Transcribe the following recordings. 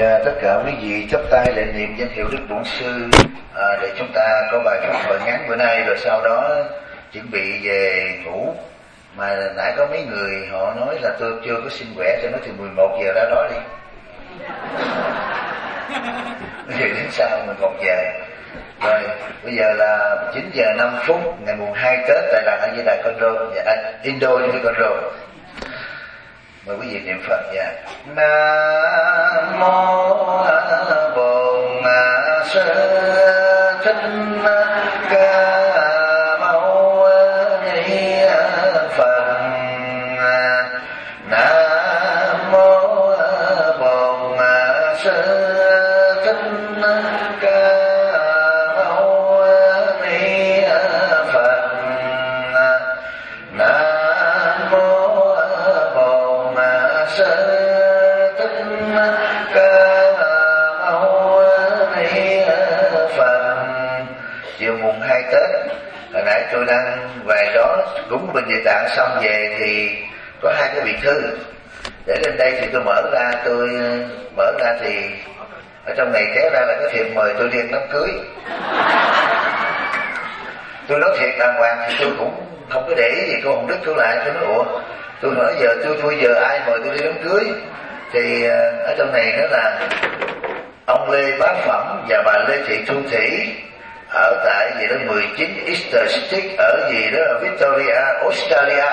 Tất cả quý vị chắp tay lễ niệm danh hiệu Đức Bổn Sư để chúng ta có bài pháp thoại ngắn bữa nay, rồi sau đó chuẩn bị về ngủ. Mà nãy có mấy người họ nói là tôi chưa có xin quẻ, cho nó từ 11 giờ ra đó đi. Rồi đến sau 11 giờ. Rồi bây giờ là 9 giờ 5 phút ngày mùng 2 Tết tại làng A Di Đà Con Rô, Indo như Con Rô. Mời quý vị niệm Phật. Nam mô Bổn Sư Thích Ca Mâu Ni Phật. Nam mô Bổn Sư Thích Ca Mâu Ni Phật. Nam mô Bổn Sư Thích Ca Mâu Ni Phật. Chiều mùng 2 Tết, hồi nãy tôi đang về đó cúng bên Địa Tạng xong về thì có hai cái vị thư để lên đây, thì tôi mở ra thì ở trong này kéo ra là cái thiệp mời tôi đi ăn đám cưới. Tôi nói thiệt đàng hoàng thì tôi cũng không có để ý gì. Cô Hồng Đức cứu lại, tôi nói ủa, tôi nói giờ tôi giờ ai mời tôi đi đám cưới. Thì ở trong này nó là ông Lê Bá Phẩm và bà Lê Thị Thu Thủy ở tại gì đó 19 Easter Street ở gì đó Victoria, Australia,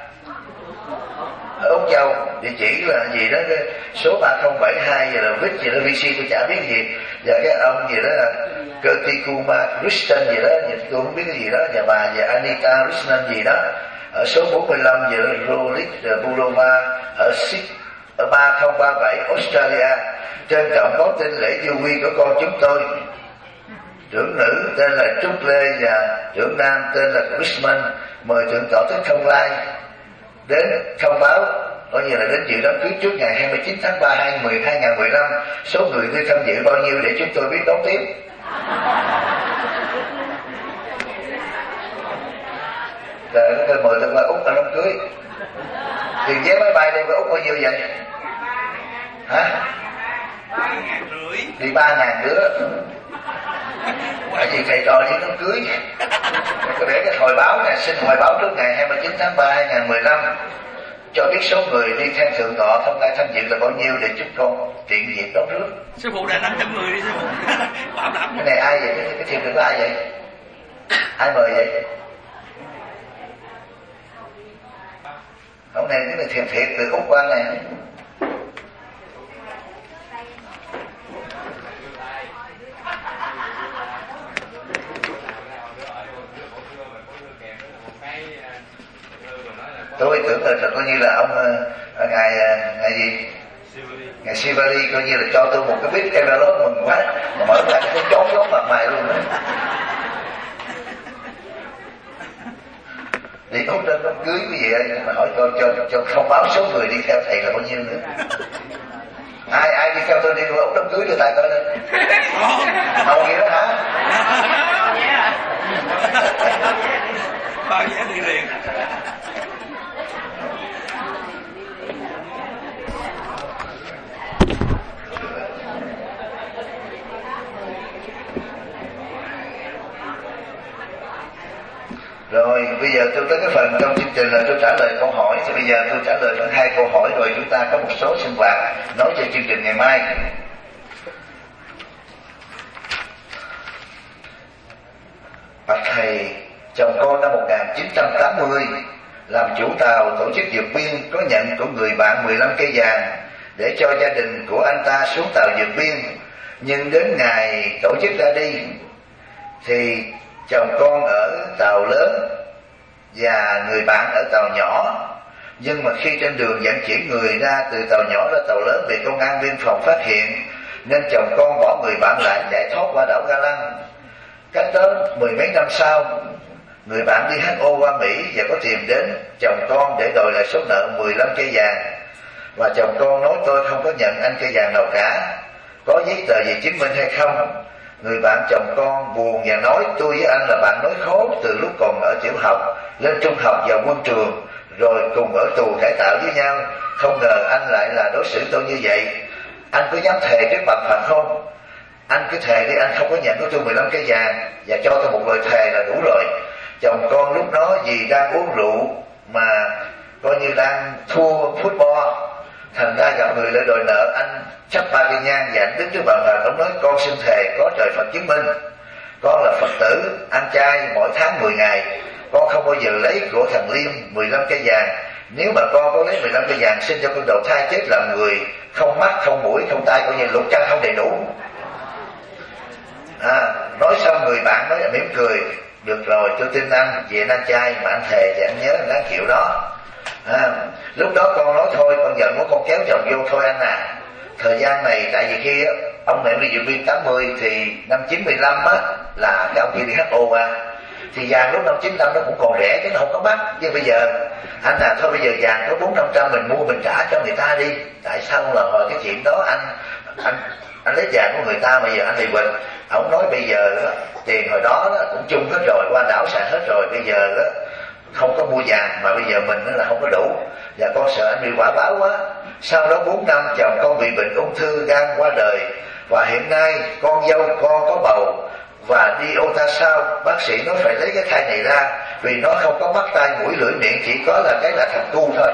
ở Úc Châu. Địa chỉ là gì đó cái số 3072 gì là Vic gì đó VC tôi chả biết gì. Và cái ông gì đó là Kurtikuma Krishnan gì đó, tôi không biết cái gì đó. Và bà và Anita Krishnan gì đó ở số 45 gì đó Rolex Boulevard ở 3037 Australia. Trân trọng báo tin lễ du quy của con chúng tôi. Trưởng nữ tên là Trúc Lê và trưởng nam tên là Krishnan. Mời thượng tọa Thích Thông Lai đến thông báo coi như là đến dự đám cưới trước ngày 29 tháng 3 2015. Số người đi tham dự bao nhiêu để chúng tôi biết đón tiếp. Rồi nó mời tôi qua Úc ở đám cưới. Tiền vé máy bay đây qua Úc bao nhiêu vậy? Hả? 3.500. Đi 3.000 đứa. Tại vì thầy trò đi đám cưới. Có để cái hồi báo này, xin hồi báo trước ngày 29 tháng 3 2015 cho biết số người đi theo thượng tọa Thông Lai tham dự là bao nhiêu để chúng con tiện việc đón rước. Sư phụ đã 500 người đi sư phụ. Bảo đảm. Cái này ai vậy? Cái thiệp được là ai vậy? Ai mời vậy? Hôm nay cái này thiệp từ Úc qua này. Tôi tưởng là coi như là ông ngày gì? Ngày Sivali coi như là cho tôi một cái bít envelope mừng quá, mà mở ra cái chón giống mặt mày luôn đó. Đi Úc đến đám cưới quý vị ơi, mà hỏi cho thông báo số người đi theo thầy là bao nhiêu nữa. Ai đi theo tôi đi Úc đám cưới đưa tay tôi lên. Không gì đó hả? Bao giá đi liền. Rồi bây giờ tôi tới cái phần trong chương trình là tôi trả lời câu hỏi. Thì bây giờ tôi trả lời khoảng 2 câu hỏi rồi chúng ta có một số sinh hoạt nói cho chương trình ngày mai. Bạch thầy, chồng con năm 1980 làm chủ tàu tổ chức vượt biên, có nhận của người bạn 15 cây vàng để cho gia đình của anh ta xuống tàu vượt biên. Nhưng đến ngày tổ chức ra đi thì chồng con ở tàu lớn và người bạn ở tàu nhỏ. Nhưng mà khi trên đường vận chuyển người ra từ tàu nhỏ ra tàu lớn bị công an biên phòng phát hiện, nên chồng con bỏ người bạn lại chạy thoát qua đảo Ga Lăng. Cách đó 10 mấy năm sau, người bạn đi HO qua Mỹ và có tìm đến chồng con để đòi lại số nợ 15 cây vàng. Và chồng con nói tôi không có nhận anh cây vàng nào cả, có giấy tờ gì chứng minh hay không. Người bạn chồng con buồn và nói tôi với anh là bạn nói khố từ lúc còn ở tiểu học, lên trung học vào quân trường, rồi cùng ở tù cải tạo với nhau. Không ngờ anh lại là đối xử tôi như vậy. anh có dám thề trước mặt Phật không? Anh cứ thề đi, anh không có nhận của tôi 15 cây vàng và cho tôi một lời thề là đủ rồi. Chồng con lúc đó vì đang uống rượu mà coi như đang thua football, thành ra gặp người lại đòi nợ, anh chắp 3 cây nhang và anh đứng trước bàn Phật. Ông nói con xin thề có trời Phật chứng minh, con là Phật tử ăn chay mỗi tháng 10 ngày, con không bao giờ lấy của thằng Liêm 15 cây vàng. Nếu mà con có lấy 15 cây vàng xin cho con đầu thai chết làm người, không mắt, không mũi, không tai, coi như lục chân không đầy đủ. Nói xong người bạn nói mỉm cười, được rồi tôi tin anh, vì anh ăn chay mà anh thề thì anh nhớ anh đáng chịu đó. Lúc đó con nói thôi, con giận quá con kéo chồng vô, thôi anh à, thời gian này tại vì khi ông này đi dự viên 80 thì năm 95 á là cái ông kia đi HO thì vàng lúc năm 95 nó cũng còn rẻ chứ nó không có mắc. Nhưng bây giờ anh à, thôi bây giờ vàng có 400-500 mình mua mình trả cho người ta đi. Tại sao là hồi cái chuyện đó anh lấy vàng của người ta mà giờ anh bị bệnh. Ông nói bây giờ đó, tiền hồi đó cũng chung hết rồi, qua đảo xài hết rồi, bây giờ đó, không có mua vàng mà bây giờ mình là không có đủ và con sợ anh bị quả báo quá. Sau đó 4 năm chồng con bị bệnh ung thư gan qua đời và hiện nay con dâu con có bầu và đi ultrasound, bác sĩ nói phải lấy cái thai này ra vì nó không có mắt tai mũi lưỡi miệng, chỉ có là cái là thằng cu thôi.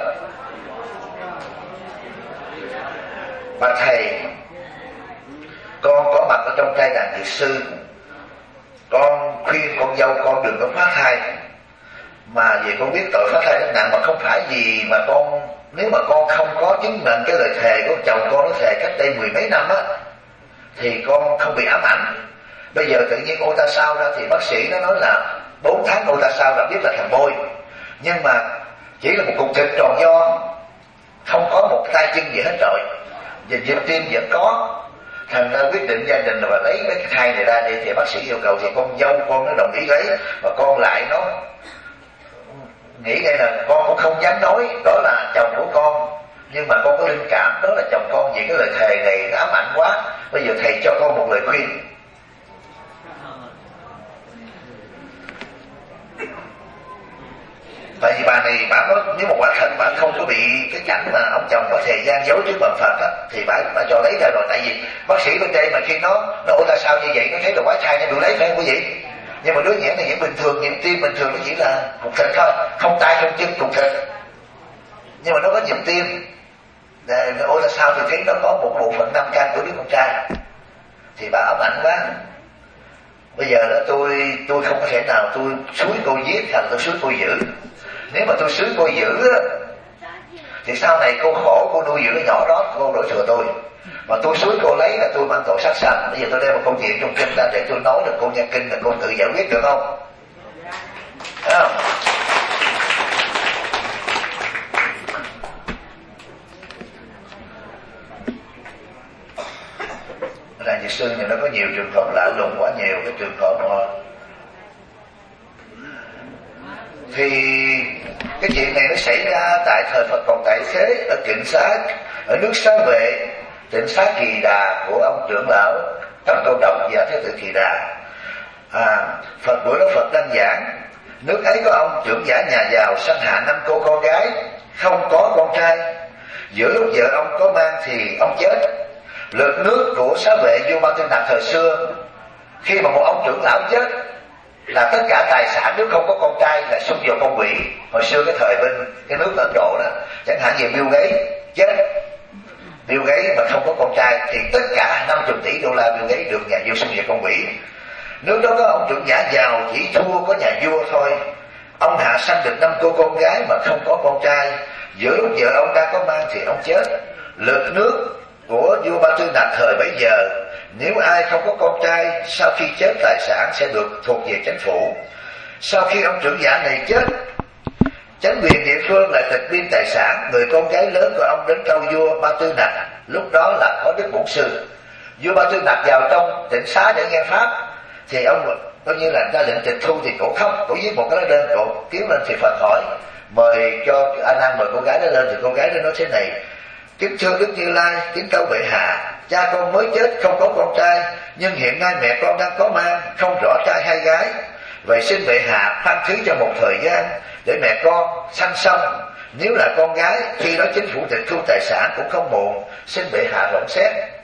Mà thầy, con có mặt ở trong trai đàn thiệt sư, con khuyên con dâu con đừng có phá thai, mà vì con biết tội phá thai rất nặng, mà không phải gì mà con, nếu mà con không có chứng minh cái lời thề của chồng con nó thề cách đây 10 mấy năm á thì con không bị ám ảnh. Bây giờ tự nhiên ultrasound ra thì bác sĩ nó nói là 4 tháng ultrasound là biết là thằng bôi, nhưng mà chỉ là một cục thịt tròn do, không có một tay chân gì hết rồi, và nhịp tim vẫn có. Thành ra quyết định gia đình là lấy cái thai này ra đi thì bác sĩ yêu cầu thì con dâu con nó đồng ý lấy, mà con lại nó nghĩ ngay là con cũng không dám nói đó là chồng của con, nhưng mà con có linh cảm đó là chồng con, vì cái lời thề này nó ám ảnh quá. Bây giờ thầy cho con một lời khuyên. Tại vì bà này bà nói nếu mà quả thật bà không có bị cái cảnh mà ông chồng có thời gian giấu trước bàn Phật á thì bà cho lấy ra rồi. Tại vì bác sĩ bên đây mà khi nó ultrasound như vậy nó thấy là quái thai nên được lấy, phải không quý vị? Nhưng mà đứa nhãn này vẫn bình thường, nhịp tim bình thường, nó chỉ là cục thịt thôi, không tay không chân, cục thịt, nhưng mà nó có nhịp tim. Ultrasound thì thấy nó có một bộ phận 5 can của đứa con trai, thì bà ám ảnh quá. Bây giờ đó tôi không có thể nào tôi xúi cô giết thành tôi xúi cô giữ. Nếu mà tôi xúi cô giữ á thì sau này cô khổ, cô nuôi dưỡng cái nhỏ đó, cô đổi thừa tôi. Mà tôi xúi cô lấy là tôi mang tội sát sanh. Bây giờ tôi đem một câu chuyện trong kinh ra để tôi nói được cô nghe kinh là cô tự giải quyết được không? Thấy không? Là Nhật Sư này nó có nhiều trường hợp lạ lùng quá, nhiều cái trường hợp mà thì cái chuyện này nó xảy ra tại thời Phật còn tại thế ở Kịnh Xá, ở nước Xá Vệ, Tịnh Xá Kỳ Đà của ông trưởng lão Tất Câu Độc và Thế Tử Kỳ Đà. Phật buổi đó Phật đang giảng, nước ấy có ông trưởng giả nhà giàu sanh hạ 5 cô con gái, không có con trai. Giữa lúc vợ ông có mang thì ông chết. Lượt nước của Xá Vệ vô Ba Tư Nặc thời xưa, khi mà một ông trưởng lão chết là tất cả tài sản nếu không có con trai là xung vào con quỷ. Hồi xưa cái thời bên cái nước Ấn Độ đó, chẳng hạn như Bill Gates chết, Bill Gates mà không có con trai thì tất cả 50 tỷ đô la Bill Gates được nhà vua xung vào con quỷ. Nước đó có ông trưởng giả giàu chỉ thua có nhà vua thôi. Ông hạ sanh được 5 cô con gái mà không có con trai. Giữa lúc vợ ông đang có mang thì ông chết. Lượt nước của vua Ba Tư Nặc thời bấy giờ, nếu ai không có con trai sau khi chết tài sản sẽ được thuộc về chính phủ. Sau khi ông trưởng giả này chết, chính quyền địa phương lại tịch biên tài sản. Người con gái lớn của ông đến tâu vua Ba Tư Nặc, lúc đó là có Đức Bổn Sư. Vua Ba Tư Nặc vào trong tịnh xá để nghe pháp thì ông coi như là ra lệnh tịch thu thì cổ khóc, cổ viết một cái đơn, cổ kiếm lên thì Phật hỏi mời cho A Nan mời cô gái đó lên. Thì cô gái đó nói thế này: kính thưa Đức Như Lai, kính tâu bệ hạ, cha con mới chết không có con trai, nhưng hiện nay mẹ con đang có mang, không rõ trai hay gái. Vậy xin bệ hạ khoan thứ cho một thời gian để mẹ con sanh xong. Nếu là con gái, khi đó chính phủ tịch thu tài sản cũng không muộn, xin bệ hạ rộng xét.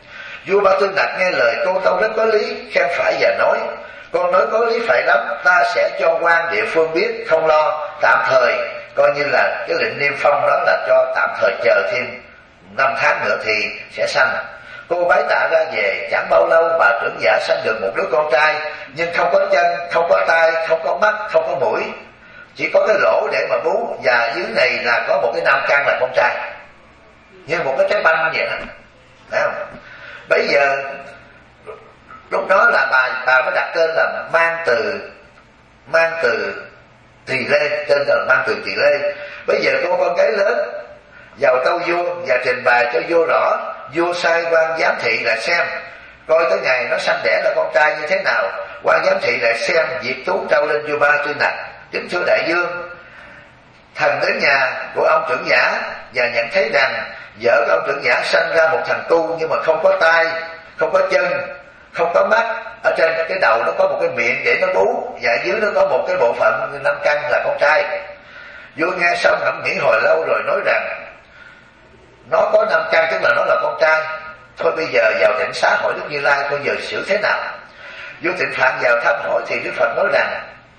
Vua Ba Tư Nặc nghe lời cô tâu rất có lý, khen phải và nói: con nói có lý phải lắm, ta sẽ cho quan địa phương biết, không lo, tạm thời coi như là cái lệnh niêm phong đó là cho tạm thời, chờ thêm 5 tháng nữa thì sẽ sanh. Cô bái tạ ra về, chẳng bao lâu bà trưởng giả sanh được một đứa con trai, nhưng không có chân, không có tay, không có mắt, không có mũi, chỉ có cái lỗ để mà bú, và dưới này là có một cái nam căn là con trai, như một cái trái banh vậy đó, phải không? Bây giờ lúc đó là bà mới đặt tên là Mang Từ Tỳ Lê, tên là Mang Từ Tỳ Lê. Bây giờ cô con gái lớn vào tâu vua và trình bày cho vua rõ. Vua sai quan giám thị lại xem coi tới ngày nó sanh đẻ là con trai như thế nào. Quan giám thị lại xem việc tú trao lên vua Ba Tư Nặc: kính thưa đại vương, thần đến nhà của ông trưởng giả và nhận thấy rằng vợ của ông trưởng giả sanh ra một thằng tu, nhưng mà không có tay, không có chân, không có mắt. Ở trên cái đầu nó có một cái miệng để nó bú, và dưới nó có một cái bộ phận nam căn là con trai. Vua nghe xong ngẫm nghĩ hồi lâu rồi nói rằng nó có nam căn tức là nó là con trai. Thôi bây giờ vào Tịnh Xá hỏi Đức Như Lai coi giờ xử thế nào. Vua Tịnh Phạn vào thăm hỏi thì Đức Phật nói rằng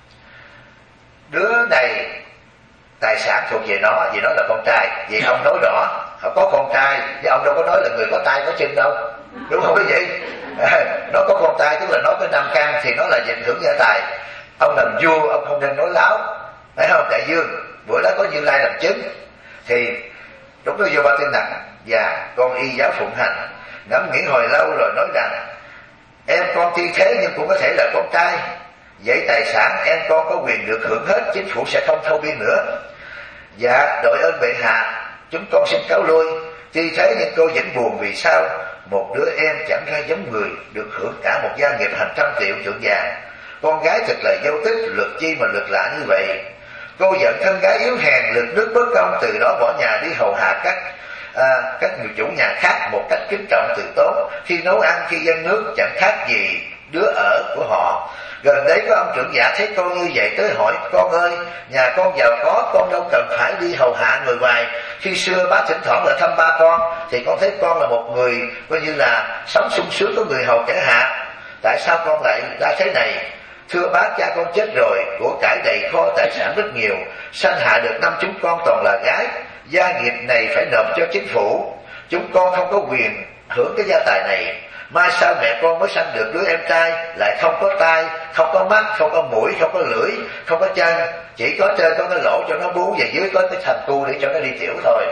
đứa này tài sản thuộc về nó, vì nó là con trai. Vì ông nói rõ có con trai, chứ ông đâu có nói là người có tay có chân đâu, đúng không quý vị? Nó có con trai tức là nó có nam căn thì nó là ảnh hưởng gia tài. Ông làm vua ông không nên nói láo, phải không đại vương? Bữa đó có Như Lai làm chứng. Thì lúc đó vua Ba Tư Nặc và con y giáo phụng hành ngẫm nghĩ hồi lâu rồi nói rằng em con thi thế nhưng cũng có thể là con trai, vậy tài sản em con có quyền được hưởng hết, chính phủ sẽ không thâu biên nữa. Dạ đội ơn bệ hạ, chúng con xin cáo lui. Tuy thế nhưng cô vẫn buồn, vì sao một đứa em chẳng ra giống người được hưởng cả một gia nghiệp hàng trăm triệu trượng vàng. Con gái thật là vô tích, lượt chi mà lượt lạ như vậy. Cô giận thân gái yếu hèn, lượt nước bất công, từ đó bỏ nhà đi hầu hạ các người chủ nhà khác một cách kính trọng từ tốn. Khi nấu ăn, khi dâng nước chẳng khác gì đứa ở của họ. Gần đấy có ông trưởng giả thấy con như vậy tới hỏi: con ơi, nhà con giàu có, con đâu cần phải đi hầu hạ người ngoài. Khi xưa bác thỉnh thoảng là thăm ba con thì con thấy con là một người coi như là sống sung sướng, có người hầu kẻ hạ. Tại sao con lại ra thế này? Thưa bác, cha con chết rồi, của cải đầy kho, tài sản rất nhiều, sanh hạ được 5 chúng con toàn là gái. Gia nghiệp này phải nộp cho chính phủ, chúng con không có quyền hưởng cái gia tài này. Mai sau mẹ con mới sanh được đứa em trai, lại không có tai, không có mắt, không có mũi, không có lưỡi, không có chân, chỉ có trên có cái lỗ cho nó bú, và dưới có cái thành tu để cho nó đi tiểu thôi.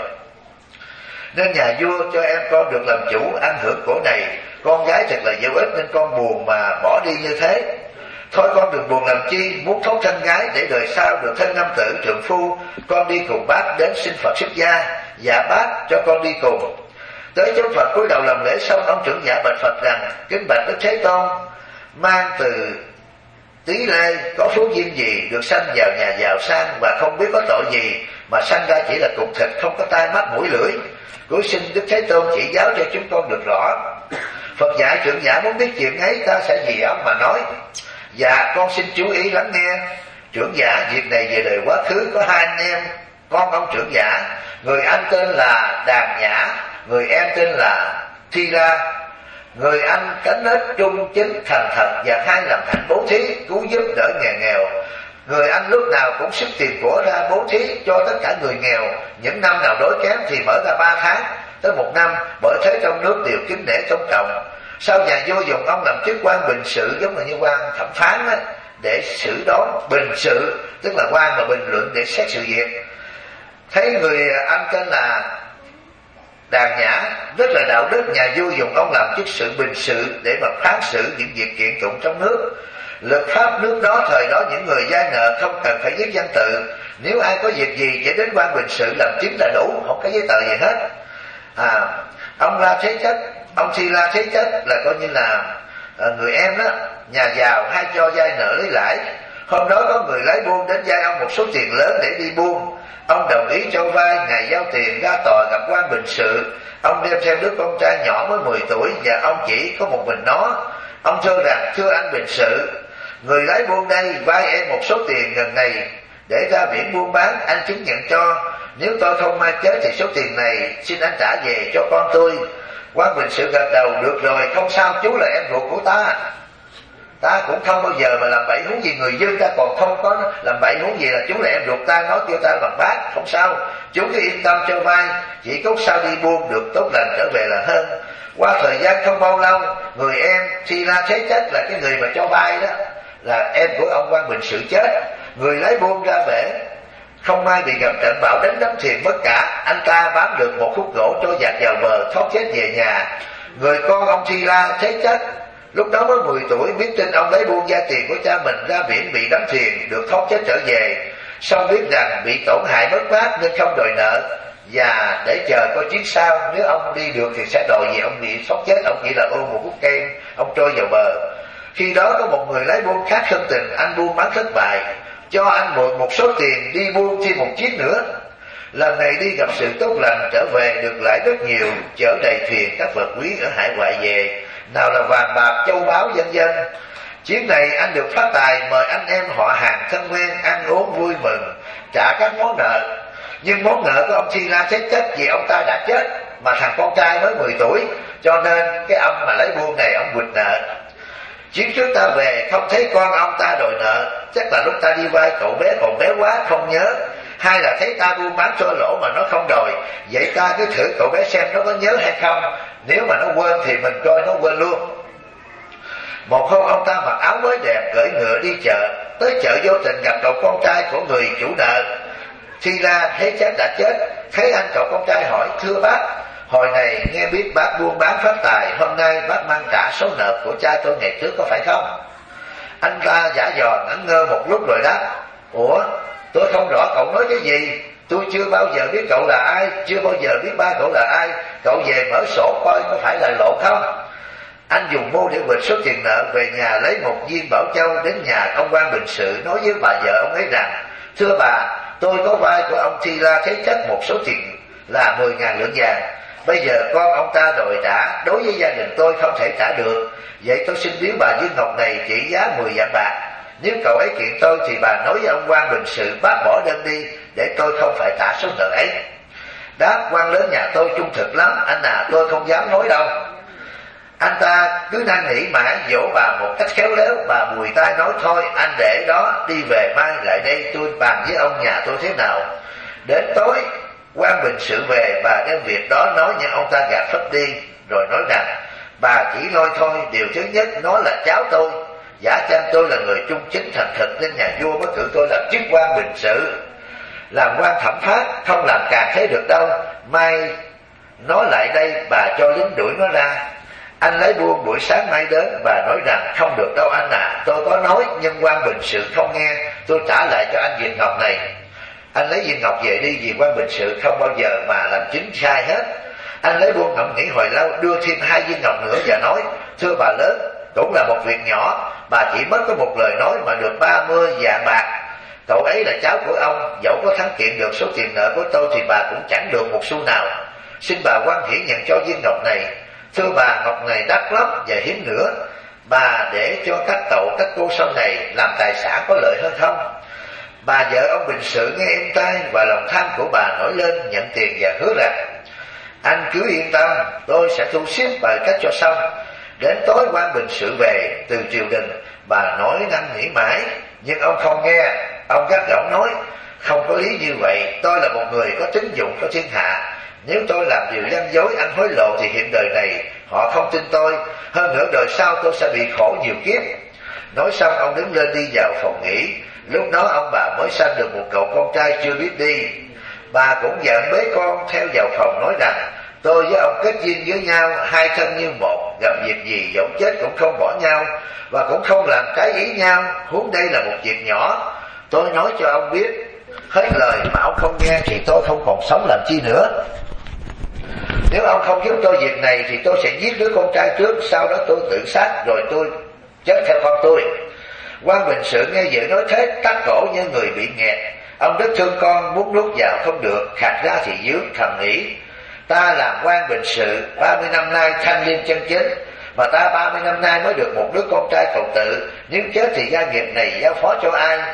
Nên nhà vua cho em con được làm chủ, ăn hưởng của này. Con gái thật là vô ích nên con buồn mà bỏ đi như thế. Thôi con đừng buồn làm chi, muốn thốt thân gái để đời sau được thân nam tử trượng phu. Con đi cùng bác đến xin Phật xuất gia. Dạ bác, cho con đi cùng. Tới chốn Phật cúi đầu làm lễ xong, ông trưởng giả bạch Phật rằng: kính bạch Đức Thế Tôn, Mang Từ Tỳ Lê có phước duyên gì được sanh vào nhà giàu sang, và không biết có tội gì mà sanh ra chỉ là cục thịt, không có tai mắt mũi lưỡi. Cúi xin Đức Thế Tôn chỉ giáo cho chúng con được rõ. Phật dạy trưởng giả: muốn biết chuyện ấy ta sẽ gì ông mà nói. Dạ con xin chú ý lắng nghe. Trưởng giả, việc này về đời quá khứ có 2 anh em con ông trưởng giả. Người anh tên là Đàn Nhã, người em tên là Thi La. Người anh cánh nết trung chính thành thật, và hay làm hạnh bố thí, cứu giúp đỡ nghèo nghèo. Người anh lúc nào cũng sức tiền của ra bố thí cho tất cả người nghèo. Những năm nào đói kém thì mở ra 3 tháng tới 1 năm, bởi thế trong nước đều kính nể tôn trọng. Sau nhà vua dùng ông làm chức quan bình sự, giống như quan thẩm phán đó, để xử đoán bình sự, tức là quan mà bình luận để xét sự việc. Thấy người anh tên là Đàn Nhã rất là đạo đức, nhà vua dùng ông làm chức sự bình sự để mà phán xử những việc kiện tụng trong nước. Luật pháp nước đó thời đó những người vay nợ không cần phải viết văn tự, nếu ai có việc gì chỉ đến quan bình sự làm chứng là đủ, không có giấy tờ gì hết. Ông La Thế Chất, ông Thi La Thế Chất là coi như là người em đó, nhà giàu hay cho vay nợ lấy lãi. Hôm đó có người lấy buôn đến vay ông một số tiền lớn để đi buôn. Ông đồng ý cho vay, ngày giao tiền ra tòa gặp quan bình sự. Ông đem theo đứa con trai nhỏ mới 10 tuổi và ông chỉ có một mình nó. Ông thưa rằng: thưa anh bình sự, người lái buôn đây vay em một số tiền gần này để ra biển buôn bán, anh chứng nhận cho. Nếu tôi không may chết thì số tiền này xin anh trả về cho con tôi. Quan Bình Sự gật đầu, được rồi, không sao, chú là em ruột của ta. Ta cũng không bao giờ mà làm bậy, huống gì người dân ta còn không có làm bậy, huống gì là chú là em ruột ta, nói kêu ta bằng bác, không sao, chú cứ yên tâm cho vai, chỉ cốt sao đi buôn được tốt lành trở về là hơn. Qua thời gian không bao lâu, người em Sila Thế Chất là cái người mà cho vai đó, là em của ông Quan Bình Sự chết, người lái buôn ra bể, không may bị gặp trận bão đánh đắm thuyền mất cả. Anh ta bám được một khúc gỗ trôi dạt vào bờ, thoát chết về nhà. Người con ông Sila Thế Chất lúc đó mới 10 tuổi, biết tin ông lấy buôn gia tiền của cha mình ra biển bị đắm thuyền, được thoát chết trở về. Xong biết rằng bị tổn hại mất mát nên không đòi nợ, và để chờ coi chuyến sau, nếu ông đi được thì sẽ đòi gì ông bị thoát chết. Ông chỉ là ôm một khúc cây, ông trôi vào bờ. Khi đó có một người lái buôn khác thân tình, anh buôn bán thất bại, cho anh mượn một số tiền đi buôn thêm một chiếc nữa. Lần này đi gặp sự tốt lành, trở về được lãi rất nhiều, chở đầy thuyền các vật quý ở hải ngoại về, nào là vàng bạc châu báu vân vân. Chuyến này anh được phát tài, mời anh em họ hàng thân quen ăn uống vui mừng, trả các món nợ. Nhưng món nợ của ông Sila Thế Chất vì ông ta đã chết, mà thằng con trai mới 10 tuổi, cho nên cái ông mà lấy buôn này ông quỵt nợ. Chuyến trước ta về không thấy con ông ta đòi nợ, chắc là lúc ta đi vay cậu bé còn bé quá không nhớ, hay là thấy ta buôn bán cho lỗ mà nó không đòi. Vậy ta cứ thử cậu bé xem nó có nhớ hay không, nếu mà nó quên thì mình coi nó quên luôn. Một hôm ông ta mặc áo mới đẹp, cưỡi ngựa đi chợ. Tới chợ vô tình gặp cậu con trai của người chủ nợ Sila Thế Chất đã chết. Thấy anh, cậu con trai hỏi: thưa bác, hồi này nghe biết bác buôn bán phát tài, hôm nay bác mang trả số nợ của cha tôi ngày trước có phải không? Anh ta giả dò ngẩn ngơ một lúc rồi đáp: ủa, tôi không rõ cậu nói cái gì, tôi chưa bao giờ biết cậu là ai, chưa bao giờ biết ba cậu là ai, cậu về mở sổ coi có phải là lộ không? Anh dùng mô để quỵt số tiền nợ, về nhà lấy một viên bảo châu, đến nhà ông Quan Bình Sự nói với bà vợ ông ấy rằng: thưa bà, tôi có vay của ông Sila Thế Chất một số tiền là 10.000 lượng vàng. Bây giờ con ông ta đòi trả, đối với gia đình tôi không thể trả được, vậy tôi xin biếu bà viên ngọc này trị giá 10 vạn bạc. Nếu cậu ấy kiện tôi thì bà nói với ông Quan Bình Sự bác bỏ đơn đi, để tôi không phải trả số nợ ấy. Đáp: quan lớn nhà tôi trung thực lắm anh à, tôi không dám nói đâu. Anh ta cứ năn nỉ mãi, dỗ bà một cách khéo léo. Bà bùi tai nói: thôi anh để đó, đi về mai lại đây tôi bàn với ông nhà tôi thế nào. Đến tối Quan Bình Sự về, bà đem việc đó nói, nhưng ông ta gạt phất đi, rồi nói rằng: bà chỉ lôi thôi, điều thứ nhất nó là cháu tôi, giả chăng tôi là người trung chính thành thực nên nhà vua mới cử tôi làm chức Quan Bình Sự, làm quan thẩm phán, không làm càng thế được đâu. Mai nó lại đây, bà cho lính đuổi nó ra. Anh lấy buôn buổi sáng mai đến, bà nói rằng: không được đâu anh à, tôi có nói nhưng Quan Bình Sự không nghe, tôi trả lại cho anh viên ngọc này. Anh lấy viên ngọc về đi, vì Quan Bình Sự không bao giờ mà làm chính sai hết. Anh lấy buôn ngẫm nghĩ hồi lâu, đưa thêm 2 viên ngọc nữa và nói: thưa bà lớn, cũng là một việc nhỏ, bà chỉ mất có một lời nói mà được 30 vạn bạc. Cậu ấy là cháu của ông, dẫu có thắng kiện được số tiền nợ của tôi thì bà cũng chẳng được một xu nào. Xin bà hoan hỷ nhận cho viên ngọc này. Thưa bà, ngọc này đắt lắm và hiếm nữa, bà để cho các cậu các cô sau này làm tài sản có lợi hơn không? Bà vợ ông Bình Sự nghe êm tai và lòng tham của bà nổi lên, nhận tiền và hứa rằng: anh cứ yên tâm, tôi sẽ thu xếp bài cách cho xong. Đến tối Quan Bình Sự về từ triều đình, bà nói năn nỉ mãi nhưng ông không nghe. Ông gắt gỏng nói: không có lý như vậy, tôi là một người có tín dụng cho thiên hạ, nếu tôi làm điều gian dối ăn hối lộ thì hiện đời này họ không tin tôi, hơn nữa đời sau tôi sẽ bị khổ nhiều kiếp. Nói xong ông đứng lên đi vào phòng nghỉ. Lúc đó ông bà mới sanh được một cậu con trai chưa biết đi. Bà cũng giận bế con theo vào phòng nói rằng: tôi với ông kết duyên với nhau, hai thân như một, gặp việc gì dẫu chết cũng không bỏ nhau, và cũng không làm trái ý nhau, huống đây là một việc nhỏ. Tôi nói cho ông biết, hết lời mà ông không nghe thì tôi không còn sống làm chi nữa. Nếu ông không giúp tôi việc này thì tôi sẽ giết đứa con trai trước, sau đó tôi tự sát rồi tôi chết theo con tôi. Quan Bình Sự nghe vợ nói thế, tắt cổ như người bị nghẹt. Ông rất thương con, muốn nuốt vào không được, khạc ra thì dướng, thầm nghĩ: ta làm Quan Bình Sự 30 năm nay thanh liêm chân chính, mà ta 30 năm nay mới được một đứa con trai cậu tự, nếu chết thì gia nghiệp này giao phó cho ai?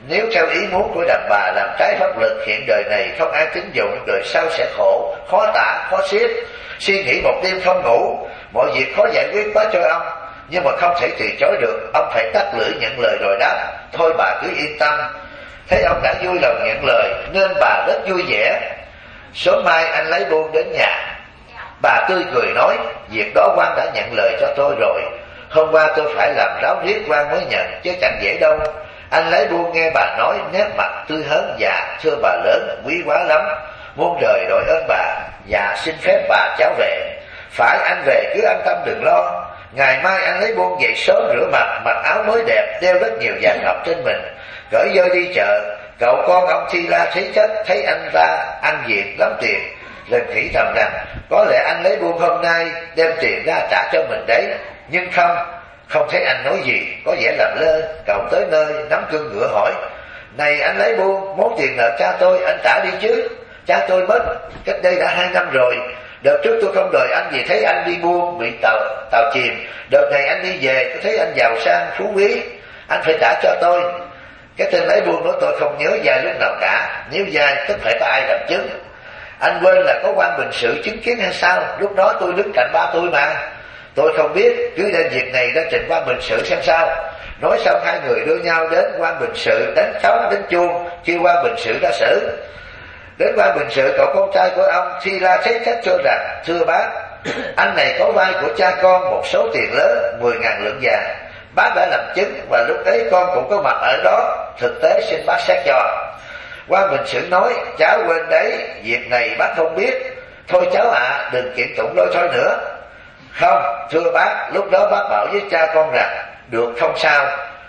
Nếu theo ý muốn của đàn bà làm trái pháp luật, hiện đời này không ai tín dụng, đời sau sẽ khổ, khó tả, khó xiết. Suy nghĩ một đêm không ngủ, mọi việc khó giải quyết quá cho ông, nhưng mà không thể từ chối được. Ông phải tắt lưỡi nhận lời rồi đáp: thôi bà cứ yên tâm. Thấy ông đã vui lòng nhận lời nên bà rất vui vẻ. Sớm mai anh lấy buôn đến nhà. Bà tươi cười nói: việc đó quan đã nhận lời cho tôi rồi. Hôm qua tôi phải làm ráo riết quan mới nhận, chứ chẳng dễ đâu. Anh lấy buôn nghe bà nói, nét mặt tươi hớn: dạ thưa bà lớn, quý quá lắm, muôn đời đội ơn bà. Dạ xin phép bà cháu về. Phải, anh về cứ an tâm đừng lo. Ngày mai anh lấy buôn dậy sớm, rửa mặt, mặc áo mới đẹp, đeo rất nhiều vàng ngọc trên mình, gửi dơi đi chợ. Cậu con ông Thi La thấy chất, thấy anh ta ăn diện lắm tiền, lần nghĩ thầm rằng có lẽ anh lấy buôn hôm nay đem tiền ra trả cho mình đấy. Nhưng không thấy anh nói gì, có vẻ làm lơ. Cậu tới nơi nắm cương ngựa hỏi: này anh lấy buôn, món tiền nợ cha tôi anh trả đi chứ. Cha tôi mất cách đây đã 2 năm rồi. Đợt trước tôi không đòi anh vì thấy anh đi buôn bị tàu chìm. Đợt này anh đi về tôi thấy anh giàu sang phú quý, anh phải trả cho tôi. Cái tên lấy buôn nói: tôi không nhớ vai lúc nào cả, nếu vai tức phải có ai làm chứng. Anh quên là có quan bình sự chứng kiến hay sao? Lúc đó tôi đứng cạnh ba tôi mà. Tôi không biết, cứ đem việc này ra trình quan bình sự xem sao. Nói xong hai người đưa nhau đến quan bình sự, đánh trống đánh chuông kêu quan bình sự ra xử. Đến quan bình sự, cậu con trai của ông Thi La thấy trách cho rằng: thưa bác, anh này có vai của cha con một số tiền lớn 10.000 lượng vàng. Bác đã làm chứng và lúc ấy con cũng có mặt ở đó, thực tế xin bác xét cho. Quan bình sự nói: cháu quên đấy, việc này bác không biết. Thôi cháu ạ, đừng kiện tụng lôi thôi nữa. Không, thưa bác, lúc đó bác bảo với cha con rằng: được, không sao,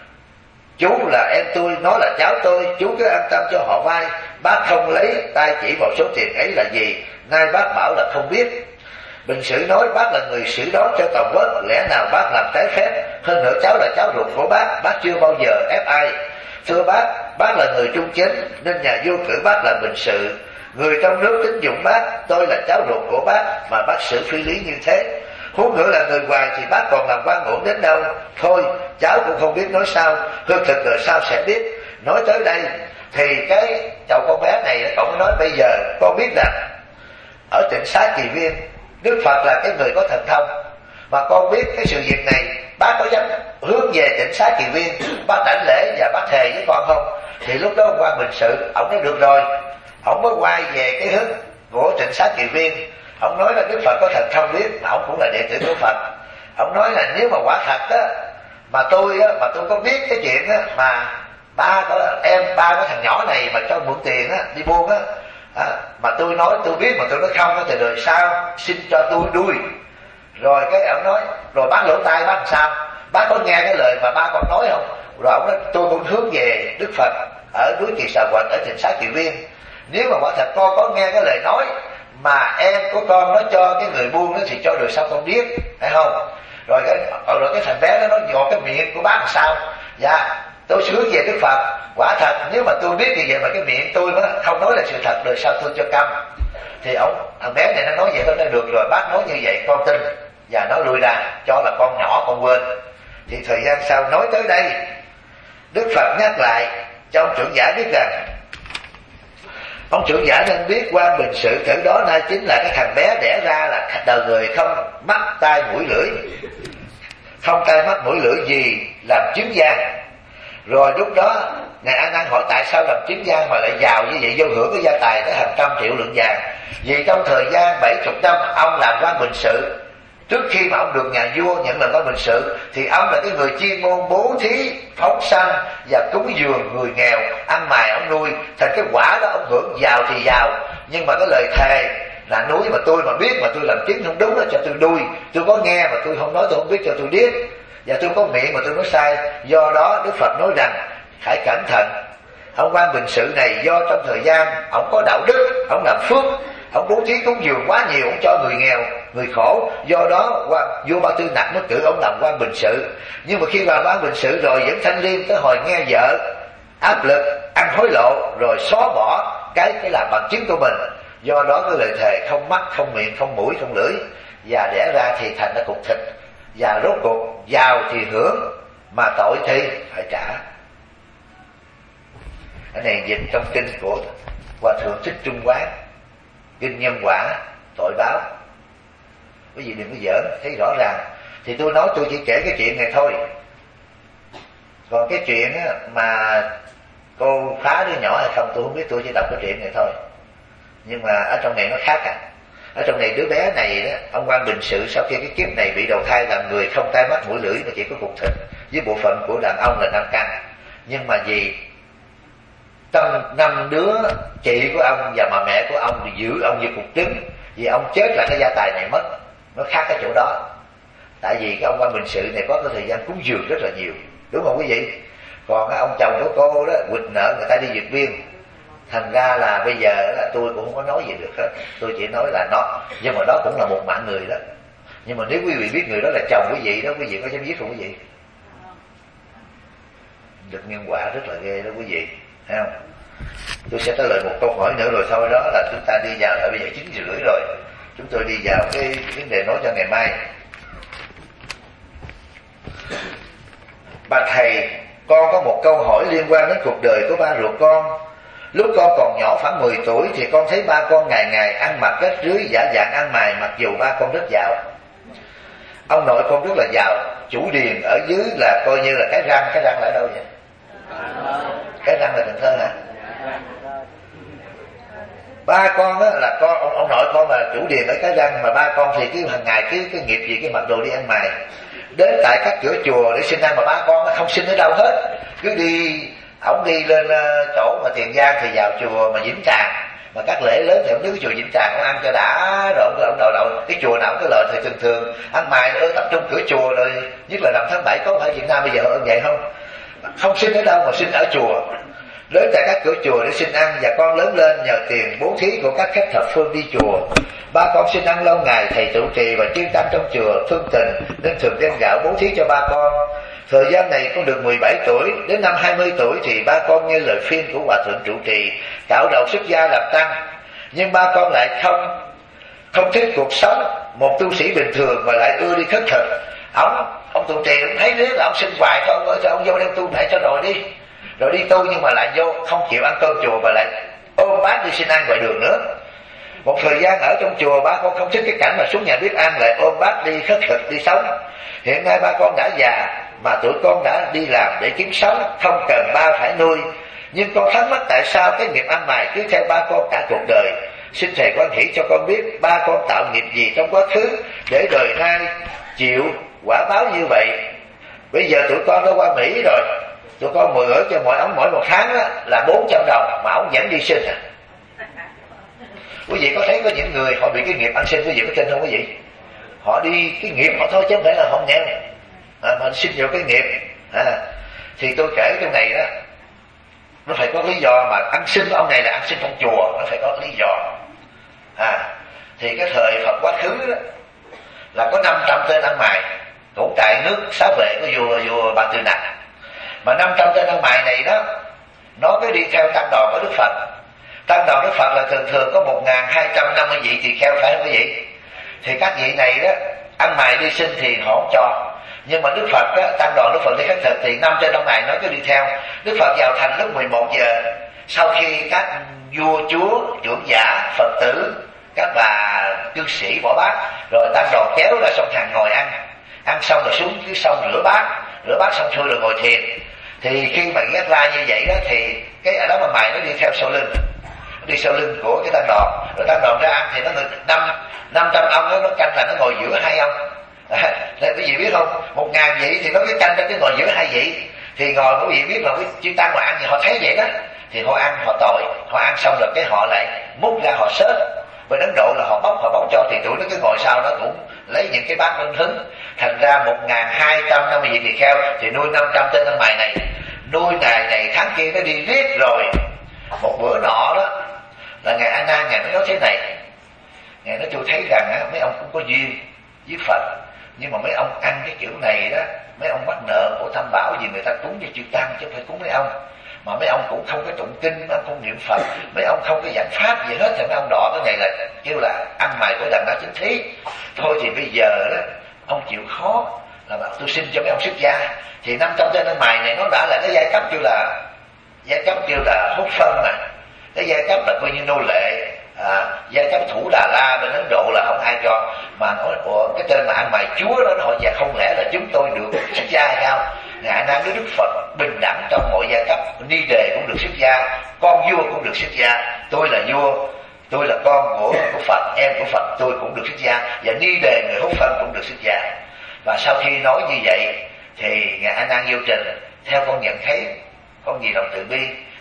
chú là em tôi, nó là cháu tôi, chú cứ an tâm cho họ vay. Bác không lấy tay chỉ vào số tiền ấy là gì, nay bác bảo là không biết. Bình sử nói: bác là người xử đó cho toàn quốc, lẽ nào bác làm trái phép? Hơn nữa cháu là cháu ruột của bác chưa bao giờ ép ai. Thưa bác là người trung chính nên nhà vua cử bác làm bình sự. Người trong nước tín dụng bác, tôi là cháu ruột của bác mà bác xử phi lý như thế. Huống nữa là người ngoài thì bác còn làm quan uổng đến đâu. Thôi cháu cũng không biết nói sao, hương thực rồi sao sẽ biết. Nói tới đây thì cái cậu con bé này cậu nói: bây giờ con biết rằng ở Tịnh Xá Kỳ Viên, Đức Phật là cái người có thần thông, mà con biết cái sự việc này, bác có dám hướng về Tịnh Xá Kỳ Viên, bác đảnh lễ và bác thề với con không? Thì lúc đó quan bình sự ông nói được rồi. Ông mới quay về cái hướng của Tịnh Xá Kỳ Viên. Ông nói là Đức Phật có thần thông biết, mà ông cũng là đệ tử của Phật. Ông nói là nếu mà quả thật á, mà tôi có biết cái chuyện á, mà ba của thằng nhỏ này mà cho mượn tiền á, đi buôn á, mà tôi nói tôi biết mà tôi nói không á, thì đời sau xin cho tôi đuôi. Rồi cái ông nói: rồi bác lỗ tai bác làm sao? Bác có nghe cái lời mà ba con nói không? Rồi ông nói: tôi cũng hướng về Đức Phật ở núi Kỳ Xà Quật ở Tịnh Xá Kỳ Viên. Nếu mà quả thật con có nghe cái lời nói mà em của con nó cho cái người buôn đó, thì cho đời sau con biết, phải không? Rồi cái thằng bé nó dò cái miệng của bác làm sao? Dạ tôi hướng về Đức Phật, quả thật nếu mà tôi biết như vậy mà cái miệng tôi nó không nói là sự thật, đời sau tôi cho câm. Thì thằng bé này nó nói vậy, tôi nói được rồi, bác nói như vậy con tin. Và nó lui ra cho là con nhỏ con quên. Thì thời gian sau nói tới đây, Đức Phật nhắc lại cho ông trưởng giả biết rằng ông trưởng giả nên biết quan bình sự thử đó nay chính là cái thằng bé đẻ ra là đời người không mắt tai mũi lưỡi, không tai mắt mũi lưỡi gì làm chứng gian. Rồi lúc đó ngài A Nan hỏi tại sao làm chứng gian mà lại giàu như vậy, vô hưởng cái gia tài tới hàng trăm triệu lượng vàng. Vì trong thời gian 70 năm ông làm quan bình sự, trước khi mà ông được nhà vua nhận làm quan bình sự, thì ông là cái người chuyên môn bố thí phóng sanh và cúng dường người nghèo, ăn mài ông nuôi. Thành cái quả đó ông hưởng giàu thì giàu, nhưng mà cái lời thề là núi mà tôi mà biết mà tôi làm chứng không đúng là cho tôi đuôi. Tôi có nghe mà tôi không nói, tôi không biết cho tôi biết. Và tôi có miệng mà tôi nói sai. Do đó Đức Phật nói rằng hãy cẩn thận. Ông quan bình sự này do trong thời gian ông có đạo đức, ông làm phước, ông bố thí cúng dường quá nhiều, ông cho người nghèo, người khổ. Do đó vua Ba Tư Nặc mới cử ông làm quan bình sự. Nhưng mà khi làm quan bình sự rồi vẫn thanh liêm, tới hồi nghe vợ áp lực, ăn hối lộ, rồi xóa bỏ cái làm bằng chứng của mình. Do đó cái lời thề không mắt, không miệng, không mũi, không lưỡi, và đẻ ra thì thành ra cục thịt. Và rốt cuộc giàu thì hưởng, mà tội thì phải trả. Cái này dịch trong kinh của Hòa Thượng Thích Trung Quán, kinh Nhân Quả Tội Báo. Quý vị đừng có giỡn, thấy rõ ràng. Thì tôi nói tôi chỉ kể cái chuyện này thôi. Còn cái chuyện mà cô phá đứa nhỏ hay không tôi không biết, tôi chỉ đọc cái chuyện này thôi. Nhưng mà ở trong này nó khác à. Ở trong này đứa bé này đó, ông Quan Bình Sự sau khi cái kiếp này bị đầu thai làm người không tai mắt mũi lưỡi mà chỉ có cục thịt, với bộ phận của đàn ông là 5 căn. Nhưng mà vì trong 5 đứa chị của ông và bà mẹ của ông thì giữ ông như cục trứng, vì ông chết là cái gia tài này mất. Nó khác cái chỗ đó. Tại vì cái ông Quan Bình Sự này có cái thời gian cúng dường rất là nhiều, đúng không quý vị? Còn cái ông chồng của cô đó quỵt nợ người ta đi vượt biên, thành ra là bây giờ là tôi cũng không có nói gì được hết. Tôi chỉ nói là nó, nhưng mà đó cũng là một mạng người đó. Nhưng mà nếu quý vị biết người đó là chồng quý vị đó, quý vị có dám giết không quý vị? Được nhân quả rất là ghê đó quý vị, thấy không? Tôi sẽ trả lời một câu hỏi nữa rồi thôi, đó là chúng ta đi vào, tại bây giờ 9:30 rồi, chúng tôi đi vào cái vấn đề nói cho ngày mai. Bạch thầy, con có một câu hỏi liên quan đến cuộc đời của ba ruột con. Lúc con còn nhỏ khoảng 10 tuổi thì con thấy ba con ngày ngày ăn mặc rách rưới, giả dạng ăn mày, mặc dù ba con rất giàu. Ông nội con rất là giàu, chủ điền ở dưới là coi như là cái răng là ở đâu vậy? Cái răng là Cần Thơ hả? Ba con đó là con, ông nội con là chủ điền ở cái răng, mà ba con thì cứ hàng ngày cứ nghiệp gì cái mặc đồ đi ăn mày. Đến tại các cửa chùa để xin ăn, mà ba con nó không xin ở đâu hết, cứ đi, ổng đi lên chỗ mà Tiền Giang thì vào chùa mà Vĩnh Tràng, mà các lễ lớn thì ổng đến cái chùa Vĩnh Tràng ông ăn cho đã, rồi ông đầu cái chùa nào cũng có lời thầy thường ăn mày nữa, tập trung cửa chùa, rồi nhất là năm tháng 7 có phải Việt Nam bây giờ vậy không? Không xin ở đâu mà xin ở chùa. Đến tại các cửa chùa để xin ăn, và con lớn lên nhờ tiền bố thí của các khách thập phương đi chùa. Ba con xin ăn lâu ngày, thầy trụ trì và chuyên tăng trong chùa thương tình nên thường đem gạo bố thí cho ba con. Thời gian này con được 17 tuổi, đến năm 20 tuổi thì ba con nghe lời khuyên của Hòa Thượng trụ trì cạo đầu xuất gia làm tăng. Nhưng ba con lại không thích cuộc sống một tu sĩ bình thường mà lại ưa đi khất thực. Ông trụ trì cũng thấy thế là ông xin hoài thôi, cho ông vô đem tu mẹ cho rồi đi tu, nhưng mà lại vô không chịu ăn cơm chùa mà lại ôm bát đi xin ăn ngoài đường nữa. Một thời gian ở trong chùa, ba con không thích cái cảnh mà xuống nhà bếp ăn lại ôm bát đi khất thực đi sống. Hiện nay ba con đã già mà tụi con đã đi làm để kiếm sống, không cần ba phải nuôi. Nhưng con thắc mắc tại sao cái nghiệp ăn mày cứ theo ba con cả cuộc đời. Xin thầy quan hỷ cho con biết ba con tạo nghiệp gì trong quá khứ để đời nay chịu quả báo như vậy. Bây giờ tụi con đã qua Mỹ rồi, tụi con gửi cho mỗi một tháng là 400 đồng mà ông vẫn đi sinh à. Quý vị có thấy có những người họ bị cái nghiệp ăn xin, quý vị có tin không quý vị? Họ đi cái nghiệp họ thôi chứ không phải là họ nghèo, mà xin vào cái nghiệp. Thì tôi kể trong này đó, nó phải có lý do mà ăn xin của ông này là ăn xin trong chùa, nó phải có lý do. Thì cái thời Phật quá khứ đó là có 500 tên ăn mày củ cải nước xá vệ của vua Ba Tư Nặc. Mà 500 tên ăn mày này đó, nó cứ đi theo tăng đoàn của Đức Phật. Tăng đoàn Đức Phật là thường có 1250 vị tỳ kheo, phải không quý vị? Thì các vị này đó ăn mày đi xin thì họ không cho. Nhưng mà Đức Phật đó, tăng đoàn Đức Phật đi khất thực thì 5 tên ăn mày nó cứ đi theo. Đức Phật vào thành lúc 11 giờ, sau khi các vua chúa, trưởng giả, Phật tử, các bà cư sĩ bỏ bát, rồi tăng đoàn kéo ra sông Hằng ngồi ăn. Ăn xong rồi xuống dưới sông rửa bát xong xuôi rồi ngồi thiền. Thì khi mà ghét la như vậy đó thì cái ở đó mà mày nó đi theo sau lưng, đi sau lưng của cái tăng đoàn. Rồi tăng đoàn ra ăn thì nó 500 ông đó, nó canh là nó ngồi giữa hai ông. Quý vị biết không, 1000 vị thì nó cái canh ra cái ngồi giữa hai vị. Thì ngồi quý vị biết là cái chư tăng mà ăn thì họ thấy vậy đó, thì họ ăn họ tội, họ ăn xong rồi cái họ lại múc ra họ xớt. Với Ấn Độ là họ bóc cho, thì tụi nó cứ ngồi sau nó cũng lấy những cái bát lên hứng. Thành ra 1250 vị tỳ kheo thì nuôi 500 tên ăn mày này, nuôi ngày này tháng kia nó đi riết. Rồi một bữa nọ đó là ngài A Nan, ngài mới nói thế này, ngài nói tôi thấy rằng mấy ông cũng có duyên với Phật, nhưng mà mấy ông ăn cái kiểu này đó, mấy ông mắc nợ của Tam Bảo vì người ta cúng cho chư tăng chứ không phải cúng mấy ông. Mà mấy ông cũng không có tụng kinh, mấy ông không niệm Phật, mấy ông không có giảng pháp gì hết, thì mấy ông đọ cái này là kêu là ăn mày của đàn đá chính thí. Thôi thì bây giờ đó ông chịu khó là bảo tôi xin cho mấy ông xuất gia. Thì 500 tên ăn mày này nó đã là cái giai cấp kêu là giai cấp kêu là hút phân mà. Cái giai cấp là coi như nô lệ, giai cấp thủ Đà La bên Ấn Độ là không ai cho. Mà nói cái tên mà ăn mày chúa đó, hỏi dạ không lẽ là chúng tôi được xuất gia hay sao? Ngài A Nan nói Đức Phật bình đẳng trong mọi giai cấp, ni đề cũng được xuất gia, con vua cũng được xuất gia. Tôi là vua, tôi là con của Phật, em của Phật, tôi cũng được xuất gia. Và ni đề người hút phân cũng được xuất gia. Và sau khi nói như vậy thì Ngài A Nan Vô Trình, theo con nhận thấy con vì lòng từ bi,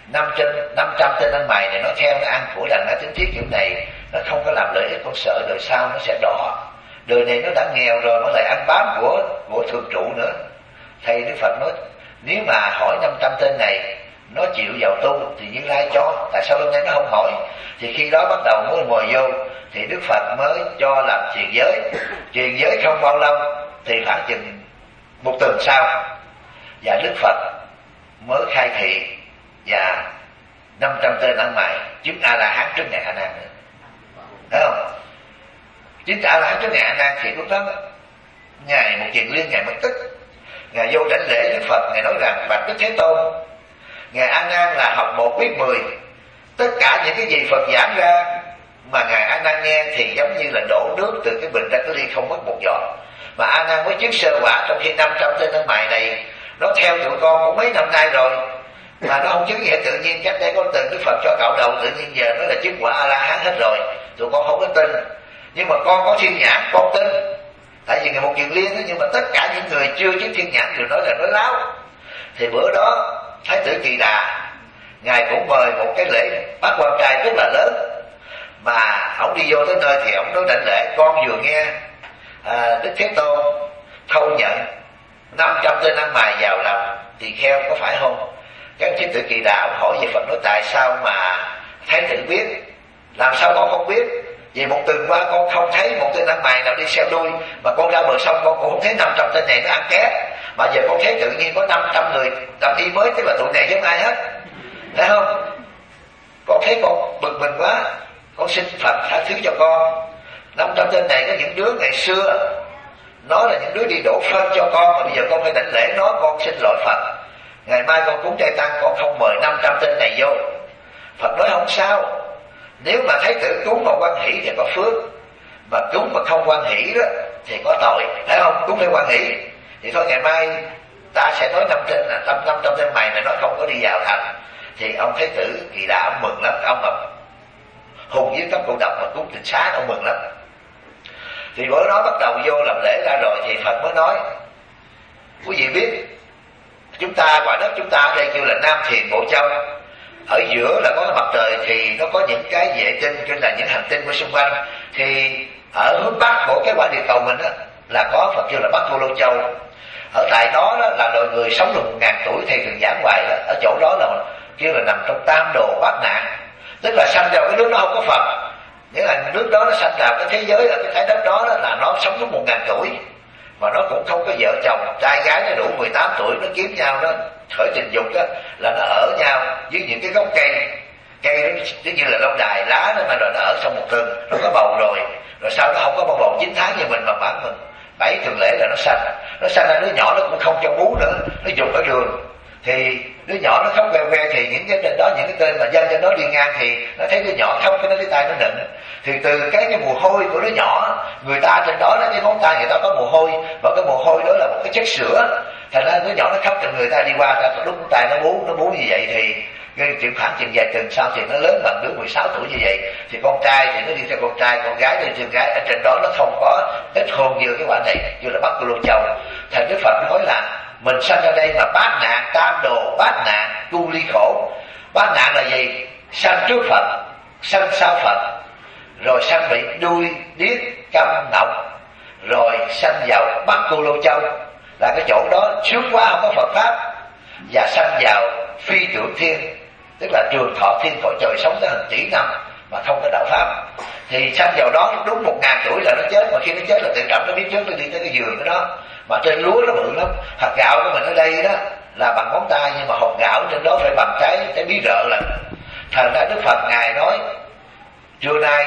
500 tên ăn mày này nó theo nó ăn của đàn na tính thiết kiểu này, nó không có làm lợi ích. Con sợ đời sau nó sẽ đỏ, đời này nó đã nghèo rồi nó lại ăn bám của thường trụ nữa. Thầy Đức Phật nói nếu mà hỏi 500 tên này nó chịu vào tu thì Như Lai cho, tại sao hôm nay nó không hỏi? Thì khi đó bắt đầu mới ngồi vô thì Đức Phật mới cho làm truyền giới. Truyền giới không bao lâu thì khoảng chừng một tuần sau, và Đức Phật mới khai thị và 500 tên ăn mày chứng A La Hán trước Ngài A Nan nữa, thấy không? Chứng A La Hán trước Ngài A Nan thì lúc đó Ngài Một Kiền Liên Ngài mới tức. Ngài vô đảnh lễ Đức Phật, Ngài nói rằng bạch Đức Thế Tôn, Ngài A Nan là học 1 biết 10, tất cả những cái gì Phật giảng ra mà Ngài A Nan nghe thì giống như là đổ nước từ cái bình ra cái ly không mất một giọt. Mà A Nan mới chứng sơ quả, trong khi 500 tên ăn mày này nó theo tụi con cũng mấy năm nay rồi mà nó không chứng gì hết. Tự nhiên cách đây có từng Đức Phật cho cạo đầu, tự nhiên giờ nó là chứng quả A La Hán hết rồi, tụi con không có tin. Nhưng mà con có thiên nhãn, con tin. Tại vì Ngài Một Kiền Liên đó, nhưng mà tất cả những người chưa chứng thiên nhãn đều nói là nói láo. Thì bữa đó Thái tử Kỳ Đà Ngài cũng mời một cái lễ bác quan trai rất là lớn, mà ổng đi vô tới nơi thì ổng nói đảnh lễ, con vừa nghe Đức Thế Tôn thâu nhận 500 tên ăn mày vào làm tỳ kheo có phải không? Cái Thái tử Kỳ Đà ổng hỏi về Phật, nói tại sao mà Thái tử biết? Làm sao con không biết? Vì một tuần qua con không thấy một tên ăn mày nào đi xeo đuôi, mà con ra bờ sông con cũng không thấy 500 tên này nó ăn ké. Mà giờ con thấy tự nhiên có 500 người làm y mới, tức là tụi này giống ai hết, thấy không? Con thấy con bực mình quá, con xin Phật tha thứ cho con. 500 tên này có những đứa ngày xưa nó là những đứa đi đổ phân cho con, mà bây giờ con phải đảnh lễ nó, con xin lỗi Phật. Ngày mai con cúng trai tăng, con không mời 500 tên này vô. Phật nói không sao, nếu mà Thái tử cúng mà hoan hỷ thì có phước, mà cúng mà không hoan hỷ đó thì có tội, thấy không? Cúng phải hoan hỷ. Thì thôi ngày mai ta sẽ nói 500 tên mày này nó không có đi vào thành. Thì ông Thái tử Kỳ Đà ông mừng lắm, ông mà hùng với cấp cổ độc mà cúng Tịnh Xá ông mừng lắm. Thì bữa đó bắt đầu vô làm lễ ra rồi thì Phật mới nói quý vị biết chúng ta quả đất chúng ta ở đây kêu là Nam Thiền Bộ Châu, ở giữa là có cái mặt trời thì nó có những cái vệ tinh, tức là những hành tinh của xung quanh. Thì ở hướng bắc của cái quả địa cầu mình đó, là có Phật kêu là Bắc Cô Lô Châu. Ở tại đó, đó là loài người sống được 1000 tuổi, thầy thường giảng hoài đó. Ở chỗ đó là kêu là nằm trong tam đồ bát nạn, tức là sanh vào cái nước đó không có Phật, nghĩa là nước đó nó sanh vào cái thế giới ở cái trái đất đó, đó là nó sống suốt 1000 tuổi, mà nó cũng không có vợ chồng, trai gái nó đủ 18 tuổi nó kiếm nhau đó, khởi tình dục đó, là nó ở nhau dưới những cái gốc cây nó giống như là lâu đài lá đó, mà rồi nó ở trong một rừng, nó có bầu rồi sau nó không có bầu 9 tháng như mình, mà bản mình 7 tuần lễ là nó sanh ra đứa nhỏ, nó cũng không cho bú nữa, nó dùng ở đường. Thì đứa nhỏ nó khóc que thì những cái trên đó, những cái tên mà dân trên đó đi ngang thì nó thấy đứa nhỏ khóc, cái tay nó nựng. Thì từ cái mồ hôi của đứa nhỏ, người ta trên đó cái ngón tay người ta có mồ hôi, và cái mồ hôi đó là một cái chất sữa, thành ra đứa nhỏ nó khóc, cho người ta đi qua ta lúc tay nó bú như vậy. Thì cái khoảng chừng vài tuần sau thì nó lớn bằng đứa 16 tuổi như vậy. Thì con trai thì nó đi theo con trai, con gái đi theo gái. Ở trên đó nó không có ít hôn như cái quả này, như là Bắc Cô Lô Châu. Thành Đức Phật nói là mình sanh ra đây mà bát nạn, tam đồ bát nạn, tu ly khổ. Bát nạn là gì? Sanh trước Phật, sanh sau Phật, rồi sanh bị đuôi, điếc, câm, ngọng, rồi sanh vào Bắc Cô Lô Châu, là cái chỗ đó trước quá không có Phật pháp, và sanh vào phi tưởng thiên, tức là trường thọ thiên cõi trời, sống tới hàng tỷ năm mà không có đạo pháp. Thì sanh vào đó đúng 1000 tuổi là nó chết, mà khi nó chết là tự động nó biết trước nó đi tới cái giường đó. Mà trên lúa nó bự lắm, hạt gạo của mình ở đây đó là bằng ngón tay, nhưng mà hột gạo trên đó phải bằng cái bí rợ lần. Thành ra Đức Phật Ngài nói trưa nay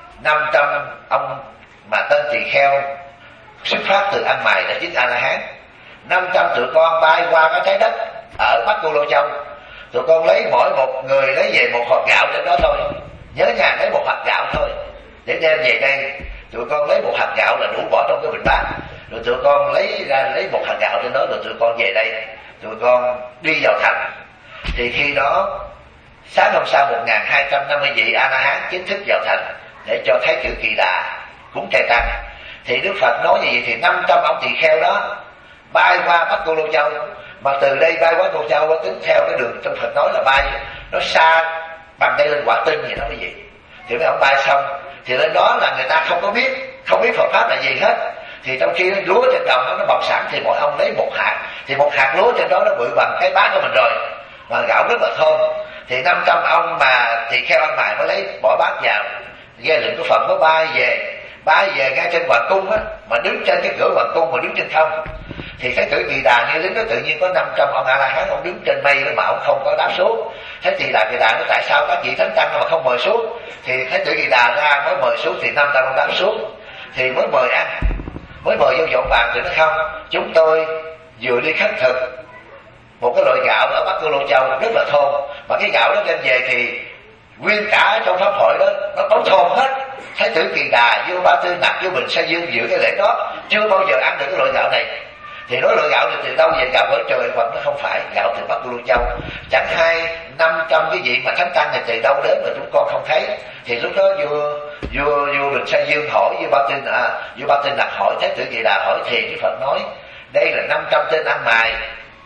500 ông mà tên tỳ kheo xuất phát từ ăn mày đã chứng A La Hán, 500 tụi con bay qua cái trái đất ở Bắc Cô Lô Châu. tụi con lấy mỗi một người lấy về một hột gạo trên đó thôi, nhớ nhà, lấy một hạt gạo thôi để đem về đây. Tụi con lấy một hạt gạo là đủ bỏ trong cái bình bát, rồi tụi con lấy một hạt gạo trên đó, rồi tụi con về đây, tụi con đi vào thành. Thì khi đó sáng hôm sau 1250 vị A-la-hán chính thức vào thành để cho Thái tử Kỳ Đà cúng trai tăng. Thì Đức Phật nói như vậy thì 500 ông tỳ kheo đó bay qua Bắc Cô Lô Châu, mà từ đây bay qua Cô Lô Châu tính theo cái đường trong Phật nói là bay nó xa bằng đây lên Quả Tinh vậy đó quý vị. Thì mấy ông bay xong thì lên đó là người ta không biết Phật pháp là gì hết. Thì trong khi lúa trên đồng nó bọc sẵn thì mỗi ông lấy một hạt, thì một hạt lúa trên đó nó bự bằng cái bát của mình rồi, mà gạo rất là thơm. Thì 500 ông mà tỳ kheo ăn mày mới lấy bỏ bát vào, nghe lệnh của Phật mới bay về ngay trên hoàng cung á, mà đứng trên cái cửa hoàng cung mà đứng trên không. Thì Thái tử Kỳ Đà nghe lính đó tự nhiên có 500 ông A-la-hán ông đứng trên mây mà ông không có đáp xuống. Thái tử Kỳ Đà nói tại sao các vị thánh tăng mà không mời xuống? Thì Thái tử Kỳ Đà ra mới mời xuống, thì 500 ông đáp xuống thì mới mời ăn, mới mời vô dọn bàn. Thì nó không, chúng tôi vừa đi khất thực một cái loại gạo ở Bắc Cô Lô Châu rất là thơm, mà cái gạo đó đem về thì nguyên cả trong pháp hội đó nó tốn thơm hết. Thái tử Kỳ Đà, Vua Ba Tư Nặc, Vua Bình Sa Dương dự cái lễ đó chưa bao giờ ăn được cái loại gạo này. Thì nói loại gạo này từ đâu về? Gạo ở trời Phật nó không phải, gạo từ Bắc Cô Lô Châu. Chẳng hay 500 cái vị mà thánh tăng này từ đâu đến mà chúng con không thấy. Thì lúc đó vua Bình Sa Dương hỏi, vua Ba Tư Nặc hỏi, Thái tử Kỳ Đà hỏi, thì Đức Phật nói đây là 500 tên ăn mày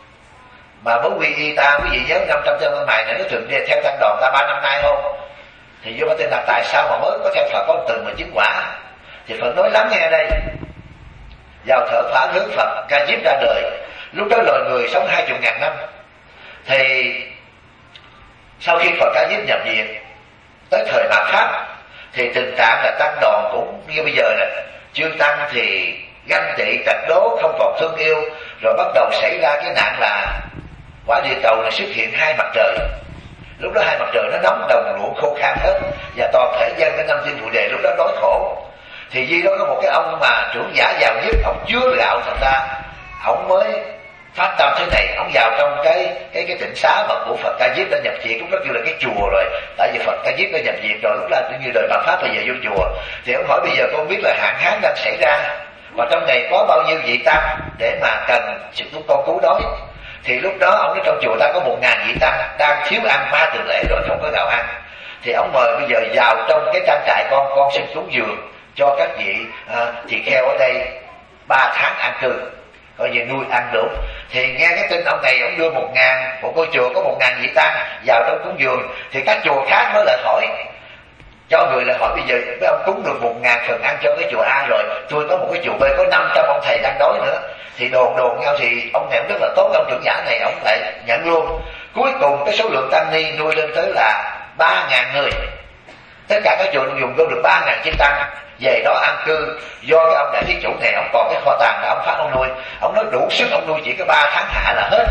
mà mới quy y ta. Quý vị nhớ 500 tên ăn mày này nó thường đi theo tăng đoàn ta 3 năm nay không? Thì vua Ba Tư Nặc tại sao mà mới có theo Phật có một từ mà chứng quả? Thì Phật nói lắng nghe đây. Vào thở phá hướng Phật Ca Diếp ra đời, lúc đó loài người sống 20.000 năm. Thì sau khi Phật Ca Diếp nhập viện tới thời mạt Pháp thì tình trạng là tăng đoàn cũng như bây giờ nè. Chư tăng thì ganh tị tật đố, không còn thương yêu. Rồi bắt đầu xảy ra cái nạn là quả địa cầu này xuất hiện hai mặt trời. Lúc đó hai mặt trời nó nóng, đồng ruộng khô khan hết, và toàn thể dân cái năm Thiên Phụ Đề lúc đó đói khổ. Thì duy đó có một cái ông mà trưởng giả giàu nhất, ông chứa gạo, thành ra ông mới phát tâm thế này. Ông vào trong cái tịnh xá mà của Phật Ca Diếp đã nhập viện, cũng rất như là cái chùa rồi, tại vì Phật Ca Diếp đã nhập viện rồi, lúc là như đời Mạt Pháp bây giờ vô chùa. Thì ông hỏi bây giờ con biết là hạn hán đang xảy ra, và trong này có bao nhiêu vị tăng để mà cần sự chúng con cứu đói. Thì lúc đó ông nói trong chùa ta có 1.000 vị tăng đang thiếu ăn 3 tuần lễ rồi, không có gạo ăn. Thì ông mời bây giờ vào trong cái trang trại con xin cúng dường cho các vị tỳ kheo ở đây 3 tháng an cư, coi như nuôi ăn đủ. Thì nghe cái tin ông này, ông đưa 1.000, một ngôi chùa có 1.000 vị tăng vào trong cúng dường. Thì các chùa khác mới lại hỏi, cho người lại hỏi bây giờ mấy ông cúng được 1.000 phần ăn cho cái chùa A rồi, tôi có một cái chùa B có 500 ông thầy đang đói nữa. Thì đồn nhau, thì ông này ông rất là tốt, ông trưởng giả này ông lại nhận luôn. Cuối cùng cái số lượng tăng ni nuôi lên tới là 3.000 người. Tất cả các chùa dùng đâu được 3.000 chiếc tăng về đó ăn cư. Do cái ông đại thí chủ này ông còn cái kho tàng là ông phát ông nuôi, ông nói đủ sức ông nuôi chỉ có 3 tháng hạ là hết.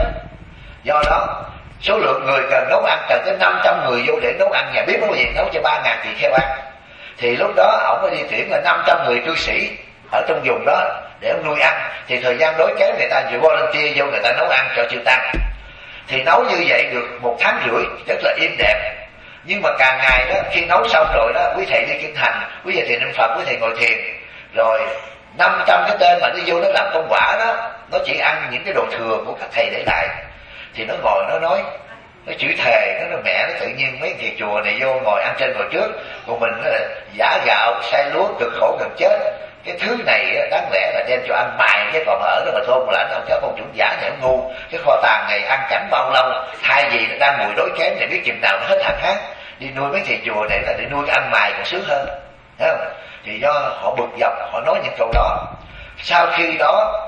Do đó số lượng người cần nấu ăn cần tới 500 người vô để nấu ăn, nhà biết nấu gì nấu cho 3.000 tỳ kheo ăn. Thì lúc đó ông mới đi tuyển là 500 người cư sĩ ở trong vùng đó để ông nuôi ăn. Thì thời gian đối kéo người ta vừa volunteer vô, người ta nấu ăn cho chư tăng. Thì nấu như vậy được 1 tháng rưỡi rất là êm đẹp. Nhưng mà càng ngày đó, khi nấu xong rồi đó, quý thầy đi kinh hành, quý thầy niệm Phật, quý thầy ngồi thiền, rồi 500 cái tên mà đi vô nó làm công quả đó, nó chỉ ăn những cái đồ thừa của các thầy để lại. Thì nó ngồi nó nói, nó chửi thề, nó nói mẹ, nó tự nhiên mấy thầy chùa này vô ngồi ăn trên ngồi trước, còn mình nó là giả gạo, xay lúa, cực khổ gần chết. Cái thứ này đáng lẽ là đem cho ăn mài, chứ còn ở đó mà thôn mà lãnh ông cháu con chủ giả này ông ngu. Cái kho tàng này ăn chẳng bao lâu, thay vì nó đang mùi đối kém này biết chừng nào nó hết hạn hán. Đi nuôi mấy thầy chùa này là để nuôi ăn mài còn sướng hơn, thấy không? Thì do họ bực dọc, họ nói những câu đó. Sau khi đó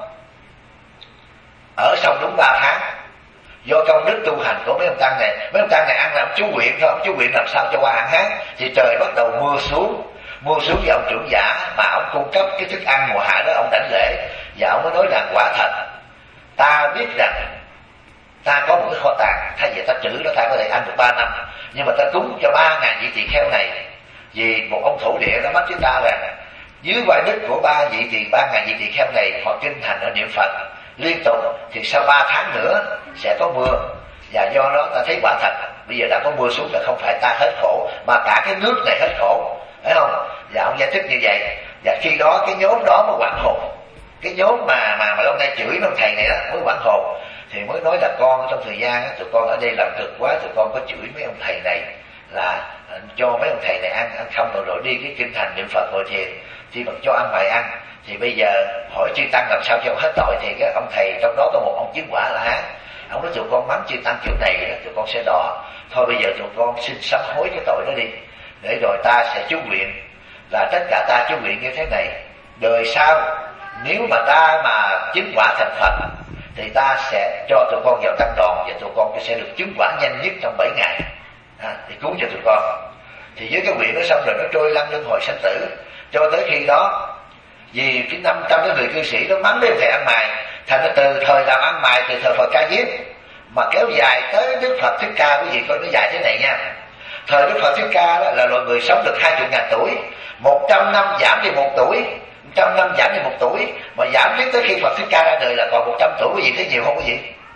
ở xong đúng 3 tháng, do công đức tu hành của mấy ông tăng này ăn là ông chú nguyện thôi, ông chú nguyện làm sao cho qua hạn hán. Thì trời bắt đầu mưa xuống với ông trưởng giả mà ông cung cấp cái thức ăn mùa hạ đó, ông đảnh lễ và ông mới nói rằng quả thật ta biết rằng ta có một cái kho tàng, thay vì ta trữ đó ta có thể ăn được 3 năm, nhưng mà ta cúng cho 3.000 vị tỳ kheo này vì một ông thổ địa nó mắt chúng ta rằng dưới vai đức của 3.000 vị tỳ kheo này họ kinh hành ở niệm Phật liên tục, thì sau 3 tháng nữa sẽ có mưa. Và do đó ta thấy quả thật bây giờ đã có mưa xuống là không phải ta hết khổ, mà cả cái nước này hết khổ, phải không? Và ông giải thích như vậy. Và khi đó cái nhóm đó mới hoảng hồn, cái nhóm mà lâu nay chửi ông thầy này đó mới hoảng hồn, thì mới nói là con trong thời gian đó, tụi con ở đây làm cực quá, tụi con có chửi mấy ông thầy này là cho mấy ông thầy này ăn không, rồi đi cái kinh thành niệm Phật ngồi thiền thì còn cho ăn mày ăn. Thì bây giờ hỏi chư tăng làm sao cho hết tội, thì cái ông thầy trong đó có một ông chứng quả là hán, ông nói tụi con mắng chư tăng kiểu này đó, tụi con sẽ đọa, thôi bây giờ tụi con xin sám hối cái tội đó đi, để rồi ta sẽ chú nguyện là tất cả ta chú nguyện như thế này, đời sau nếu mà ta mà chứng quả thành Phật thì ta sẽ cho tụi con vào tăng đoàn, và tụi con sẽ được chứng quả nhanh nhất trong 7 ngày thì cứu cho tụi con. Thì với cái nguyện đó xong rồi nó trôi lăn luân hồi sanh tử, cho tới khi đó vì cái 500 cái người cư sĩ nó mắng đến thầy ăn mày, thành ra từ thời làm ăn mày, từ thời Phật Ca Diếp mà kéo dài tới Đức Phật Thích Ca. Quý vị coi nó dài thế này nha. Thời Đức Phật Thích Ca đó là loài người sống được 20.000 tuổi, 100 năm giảm đi 1 tuổi, 100 năm giảm đi 1 tuổi, mà giảm tiếp tới khi Phật Thích Ca ra đời là còn 100 tuổi. Quý vị thấy nhiều không quý vị?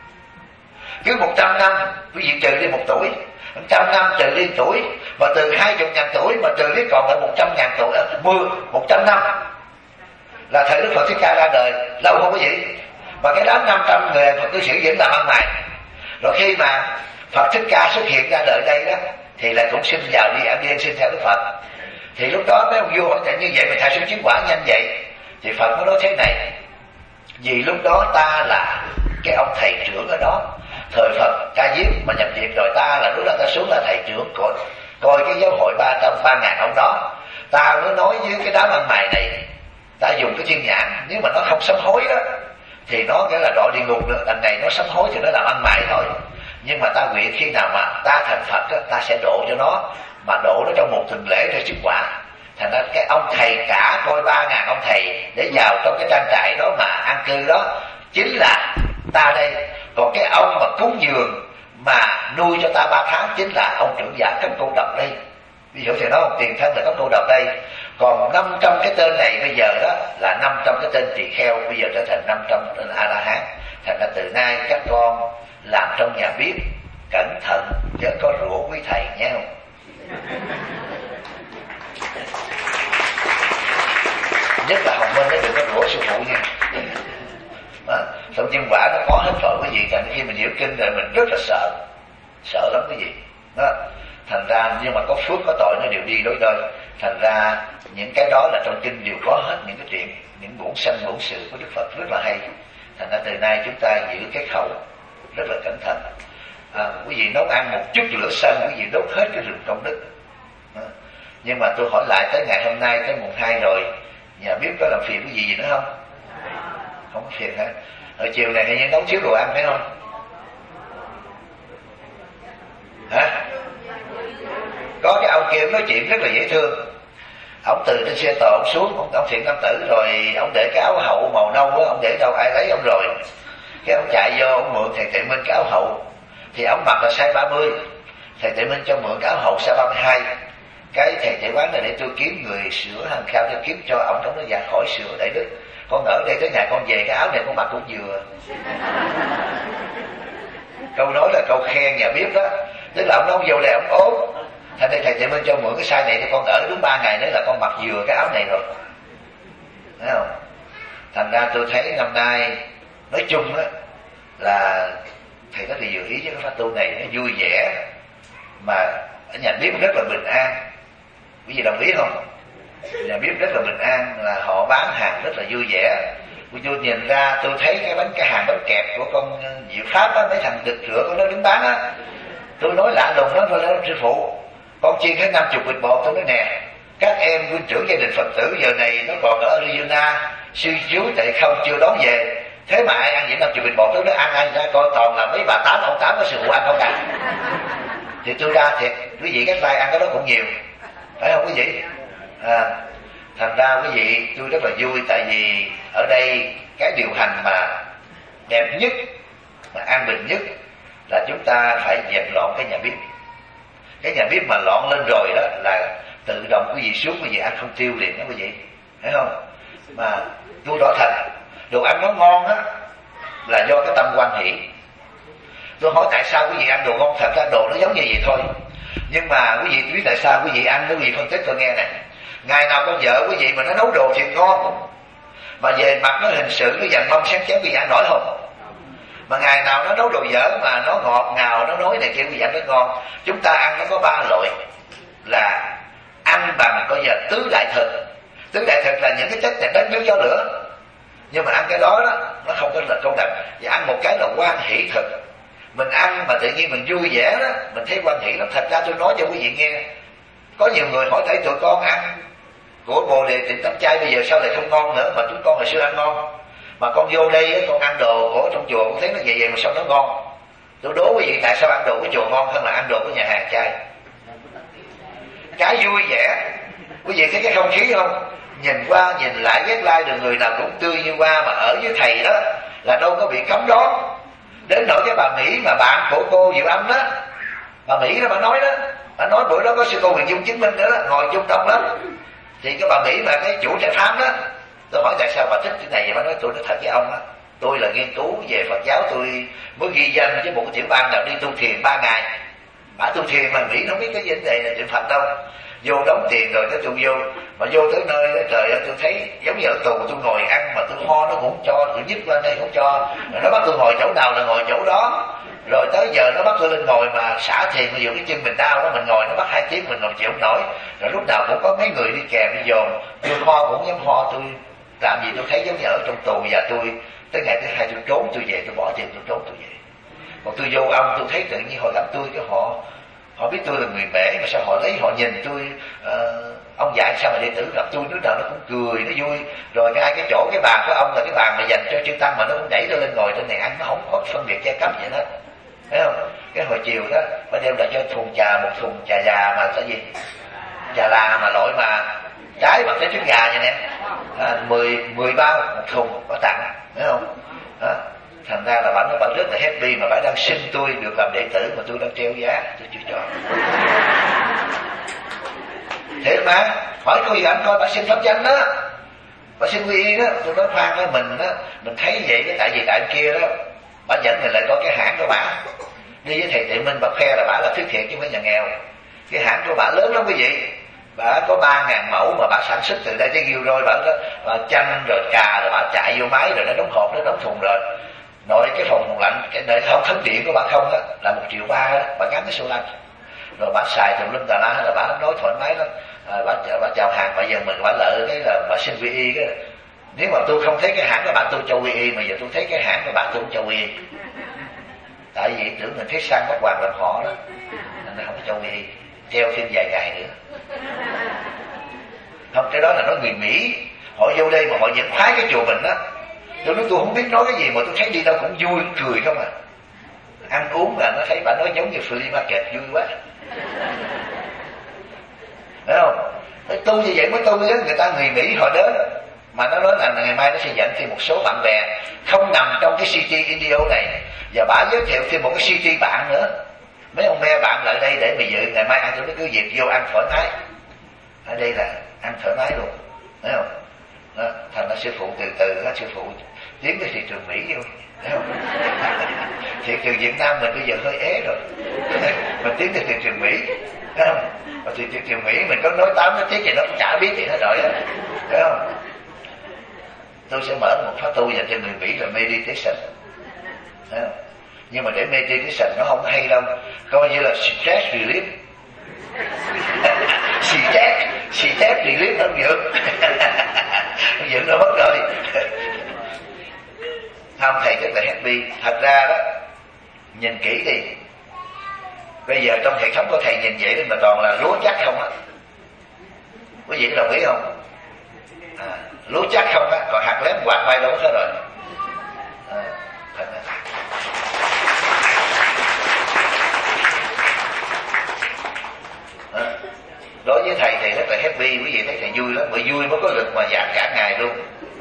Cứ 100 năm quý vị trừ đi 1 tuổi, 100 năm trừ đi tuổi, mà từ 20.000 tuổi mà trừ đi còn lại 100.000 tuổi, 100 năm là thời Đức Phật Thích Ca ra đời. Lâu không quý vị? Mà cái đám 500 người Phật cư sĩ vẫn làm ăn mày. Rồi khi mà Phật Thích Ca xuất hiện ra đời đây đó, thì lại cũng xin vào đi ăn xin theo Đức Phật. Thì lúc đó mấy ông vua hỏi tại như vậy mà thầy sẽ chứng quả nhanh vậy? Thì Phật mới nói thế này: vì lúc đó ta là cái ông thầy trưởng ở đó, thời Phật Ca Diếp mà nhập viện rồi, ta là lúc đó ta xuống là thầy trưởng coi cái giáo hội 300-3.000 ông đó. Ta mới nói với cái đám ăn mày này, ta dùng cái thiên nhãn, nếu mà nó không sám hối đó thì nó cái là đọa địa ngục nữa. Đằng này nó sám hối thì nó làm ăn mày thôi, nhưng mà ta nguyện khi nào mà ta thành Phật đó, ta sẽ độ cho nó, mà độ nó trong một tuần lễ để chứng quả. Thành ra cái ông thầy cả coi 3.000 ông thầy để vào trong cái trang trại đó mà an cư đó chính là ta đây. Còn cái ông mà cúng dường mà nuôi cho ta 3 tháng chính là ông trưởng giả Cấp Cô Độc đây. Ví dụ thì nói ông tiền thân là Cấp Cô Độc đây. Còn 500 cái tên này bây giờ đó là 500 cái tên tỳ kheo, bây giờ trở thành 500 tên A-la-hán. Thành ra từ nay các con làm trong nhà bếp cẩn thận chứ có rủa quý thầy nhé. Nhất là Hồng Minh nó đừng có rủa sư phụ nha. Trong nhân quả nó có hết rồi quý vị. Thành khi mình hiểu kinh rồi mình rất là sợ lắm quý vị đó. Thành ra nhưng mà có phước có tội nó đều đi đối đôi. Thành ra những cái đó là trong kinh đều có hết những cái chuyện, những bổn sanh bổn sự của Đức Phật rất là hay. Thành ra từ nay chúng ta giữ cái khẩu rất là cẩn thận. Quý vị nấu ăn một chút lửa xanh, quý vị đốt hết cái rừng công đức. Nhưng mà tôi hỏi lại tới ngày hôm nay, tới mùng 2 rồi, nhà bếp có làm phiền cái gì nữa không? Không có phiền hả? Ở chiều này hình như nấu xíu đồ ăn phải không? Hả? Có cái ông kia nói chuyện rất là dễ thương. Ông từ trên xe tò ông xuống, ông Thiện Nam Tử, rồi ông để cái áo hậu màu nâu đó, ông để đâu ai lấy ông rồi. Cái ông chạy vô, ông mượn thầy Tuệ Minh cái áo hậu. Thì ông mặc là size 30, thầy Tuệ Minh cho mượn cái áo hậu size 32. Cái thầy Tuệ quán này để tôi kiếm người sửa hàng khao cho kiếm cho ông, nó ra khỏi sửa Đại Đức. Con ở đây tới ngày con về cái áo này con mặc cũng vừa. Câu nói là câu khen nhà bếp đó. Tức là ông nói vô đây ông ốm, thành ra thầy Tuệ Minh cho mượn cái size này thì con ở đúng 3 ngày nữa là con mặc vừa cái áo này rồi. Thấy không? Thành ra tôi thấy năm nay nói chung á là thầy có thể dự ý với cái pháp tu này nó vui vẻ, mà ở nhà bếp rất là bình an. Quý vị đồng ý không? Nhà bếp rất là bình an, là họ bán hàng rất là vui vẻ. Tôi nhìn ra tôi thấy cái hàng bánh kẹp của con Diệu Pháp á, mấy thằng đực rửa của nó đứng bán á, tôi nói lạ lùng lắm. Tôi nói sư phụ, con chiên hết 50 bịch bột. Tôi nói nè, các em huynh trưởng gia đình Phật tử giờ này nó còn ở Arizona, sư chú tại không chưa đón về, thế mà ai ăn những 50 bịch bột. Tôi nói ăn ai ra coi toàn là mấy bà tám ông tám có sư phụ ăn không cả. Thì tôi ra thiệt, quý vị các tay ăn cái đó cũng nhiều, phải không quý vị? Thành ra quý vị tôi rất là vui, tại vì ở đây cái điều hành mà đẹp nhất, mà an bình nhất là chúng ta phải dẹp loạn cái nhà bếp. Cái nhà bếp mà loạn lên rồi đó là tự động quý vị xuống, quý vị ăn không tiêu liền đó quý vị, thấy không? Mà tôi rõ thật, đồ ăn nó ngon á là do cái tâm quan hỷ. Tôi hỏi tại sao quý vị ăn đồ ngon, thật ra đồ nó giống như vậy thôi. Nhưng mà quý vị biết tại sao quý vị ăn, quý vị phân tích tôi nghe nè. Ngày nào con vợ quý vị mà nó nấu đồ thiệt ngon, mà về mặt nó hình sự nó dặn mâm sáng chén quý vị ăn nổi không? Mà ngày nào nó nấu đồ dở mà nó ngọt ngào, nó nói này kia quý vị ăn nó ngon. Chúng ta ăn nó có 3 loại, là ăn bằng coi giờ tứ đại thực. Tứ đại thực là những cái chất đất nước gió lửa, nhưng mà ăn cái đó nó không có là công đặc. Và ăn một cái là quan hỷ thực. Mình ăn mà tự nhiên mình vui vẻ đó, mình thấy quan hỷ lắm. Thật ra tôi nói cho quý vị nghe, có nhiều người hỏi thấy tụi con ăn của Bồ Đề Tịnh Tâm Chay bây giờ sao lại không ngon nữa, mà chúng con hồi xưa ăn ngon. Mà con vô đây con ăn đồ của trong chùa con thấy nó vậy mà sao nó ngon. Tôi đố quý vị tại sao ăn đồ của chùa ngon hơn là ăn đồ của nhà hàng chay. Cái vui vẻ, quý vị thấy cái không khí không? Nhìn qua nhìn lại ghét lai được người nào cũng tươi như hoa, mà ở với thầy đó là đâu có bị cấm đón. Đến nỗi cái bà Mỹ mà bạn của cô Diệu Âm đó, bà Mỹ đó bà nói bữa đó có sư cô Huyền Dung chứng minh nữa đó, ngồi chung đông lắm. Thì cái bà Mỹ mà cái chủ trại pháp đó, tôi hỏi tại sao bà thích cái này vậy, bà nói tôi nói thật với ông á, tôi là nghiên cứu về Phật giáo, tôi mới ghi danh với một cái tiểu bang nào đi tu thiền 3 ngày. Bà tu thiền mà Mỹ nó biết cái vấn đề là chuyện Phật đâu. Vô đóng tiền rồi cái tôi vô, mà vô tới nơi đó, trời ơi tôi thấy giống như ở tù, tôi ngồi ăn mà tôi ho nó cũng cho, tôi nhức lên đây cũng cho. Rồi nó bắt tôi ngồi chỗ nào là ngồi chỗ đó. Rồi tới giờ nó bắt tôi lên ngồi mà xả thiền, mà dù cái chân mình đau đó, mình ngồi nó bắt 2 tiếng mình ngồi chịu không nổi. Rồi lúc nào cũng có mấy người đi kèm đi dồn, tôi ho cũng dám ho, tôi làm gì tôi thấy giống như ở trong tù. Và tôi tới ngày thứ 2 tôi trốn, tôi về, tôi bỏ tiền tôi trốn tôi về. Còn tôi vô ông tôi thấy tự nhiên họ gặp tôi, cái họ biết tôi là người Mễ, mà sao họ lấy họ nhìn tôi, ông dạy sao mà đệ tử gặp tôi, đứa nào nó cũng cười, nó vui. Rồi cái chỗ cái bàn của ông là cái bàn mà dành cho chư tăng, mà nó cũng đẩy tôi lên ngồi trên này ăn, nó không có phân biệt giai cấp vậy hết, thấy không? Cái hồi chiều đó phải đem lại cho thùng trà, một thùng trà già mà cái gì trà là mà loại mà trái bằng trái trứng gà vậy nè, 10 bao một thùng có tặng, thấy không? Đó. Thành ra là bà rất là happy, mà bà đang xin tôi được làm đệ tử mà tôi đang treo giá, tôi chưa cho. Thế mà hỏi cô gì anh coi bà xin pháp danh đó, bà xin quy y đó. Tôi nói khoan đó, mình thấy vậy đó, tại vì tại kia đó bà dẫn mình lại có cái hãng của bà đi với thầy Tị Minh, bà khoe là bà là thuyết thiện chứ không phải nhà nghèo. Cái hãng của bà lớn lắm quý vị, bà có 3.000 mẫu mà bà sản xuất từ đây tới Gilroy. Bà chanh rồi cà rồi bà chạy vô máy rồi nó đóng hộp, nó đóng thùng rồi. Nội cái phòng lạnh, cái nơi không thân điện của bà không á là 1,3 triệu đó, bà gắn cái xô lanh. Rồi bà xài tùm lum tà la, là bà nói thoải mái lắm. Bà chào hàng, bây giờ mình bà lợi cái là bà xin quy y cái. Nếu mà tôi không thấy cái hãng của bà tôi cho quy y, mà giờ tôi thấy cái hãng của bà tôi không cho quy y. Tại vì tưởng mình thấy sang bắt hoàng làm họ đó, nên là không cho quy y, treo thêm vài ngày nữa. Không, cái đó là nói người Mỹ, họ vô đây mà họ vẫn khoái cái chùa mình đó. Tôi nói tôi không biết nói cái gì mà tôi thấy đi đâu cũng vui, cười không à. Ăn uống là nó thấy bà nói giống như flea market, vui quá. Thấy không? Tu như vậy mới tu với người ta, người Mỹ họ đến. Mà nó nói là ngày mai nó sẽ dẫn thêm một số bạn bè không nằm trong cái city Indio này, và bà giới thiệu thêm một cái city bạn nữa. Mấy ông me bạn lại đây để mà dự ngày mai ăn, tôi nói cứ việc vô ăn thoải mái. Ở đây là ăn thoải mái luôn, thấy không? Đó, thành ra sư phụ từ từ đó, sư phụ tiến tới thị trường Mỹ vô, thấy không? Thị trường Việt Nam mình bây giờ hơi ế rồi, mình tiến tới thị trường Mỹ, thấy không? Và thị trường Mỹ mình có nói 8 nói 9 thì nó cũng chả biết gì hết rồi đó, thấy không? Tôi sẽ mở một khóa tu dành cho người Mỹ là meditation, thấy không? Nhưng mà để meditation nó không hay đâu, coi như là stress relief. Stress relief không được. Không dựng nó mất rồi. Không, thầy rất là happy. Thật ra đó, nhìn kỹ đi, bây giờ trong hệ thống của thầy nhìn vậy đó mà toàn là lúa chắc không á. Quý vị đồng ý không? Lúa chắc không á, còn hạt lém quạt bay đâu hết rồi. Thật ra. Đối với thầy rất là happy, quý vị thấy thầy vui lắm, bởi vui mới có lực mà giảng cả ngày luôn.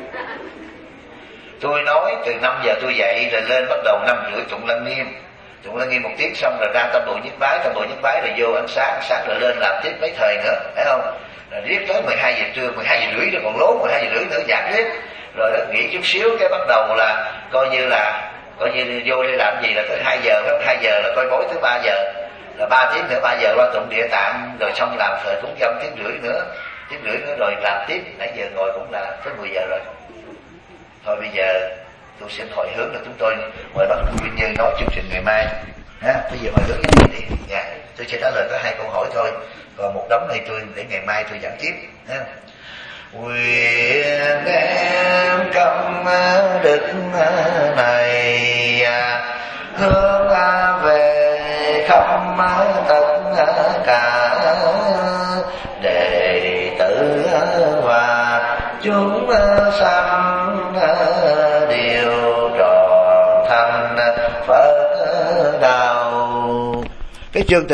Tôi nói từ 5 giờ tôi dậy rồi lên bắt đầu 5 rưỡi tụng Lăng Nghiêm 1 tiếng xong rồi ra Tam Bộ Nhất Bái rồi vô ăn sáng rồi lên làm tiếp mấy thời nữa, thấy không? Rồi riết tới 12 giờ trưa, 12 giờ rưỡi rồi còn lố 12 giờ rưỡi nữa giảng riết. Rồi đó nghỉ chút xíu cái bắt đầu là coi như là coi như vô đây làm gì là tới 2 giờ, 2 giờ là coi bói tới 3 giờ, là 3 tiếng nữa, 3 giờ lo tụng địa tạng, rồi xong làm thờ cúng dông 1 tiếng rưỡi nữa rồi làm tiếp. Nãy giờ ngồi cũng là tới 10 giờ rồi. Thôi bây giờ tôi xin hồi hướng là chúng tôi mời bác Nguyên Như nói chương trình ngày mai. Bây giờ hồi hướng cái gì đi. Tôi chỉ trả lời có 2 câu hỏi thôi, còn một đống này tôi để ngày mai tôi giảng tiếp. Nguyện đem công đức này hướng về khắp tất cả đệ tử và chúng sanh đều trọn thành Phật đạo. Cái chương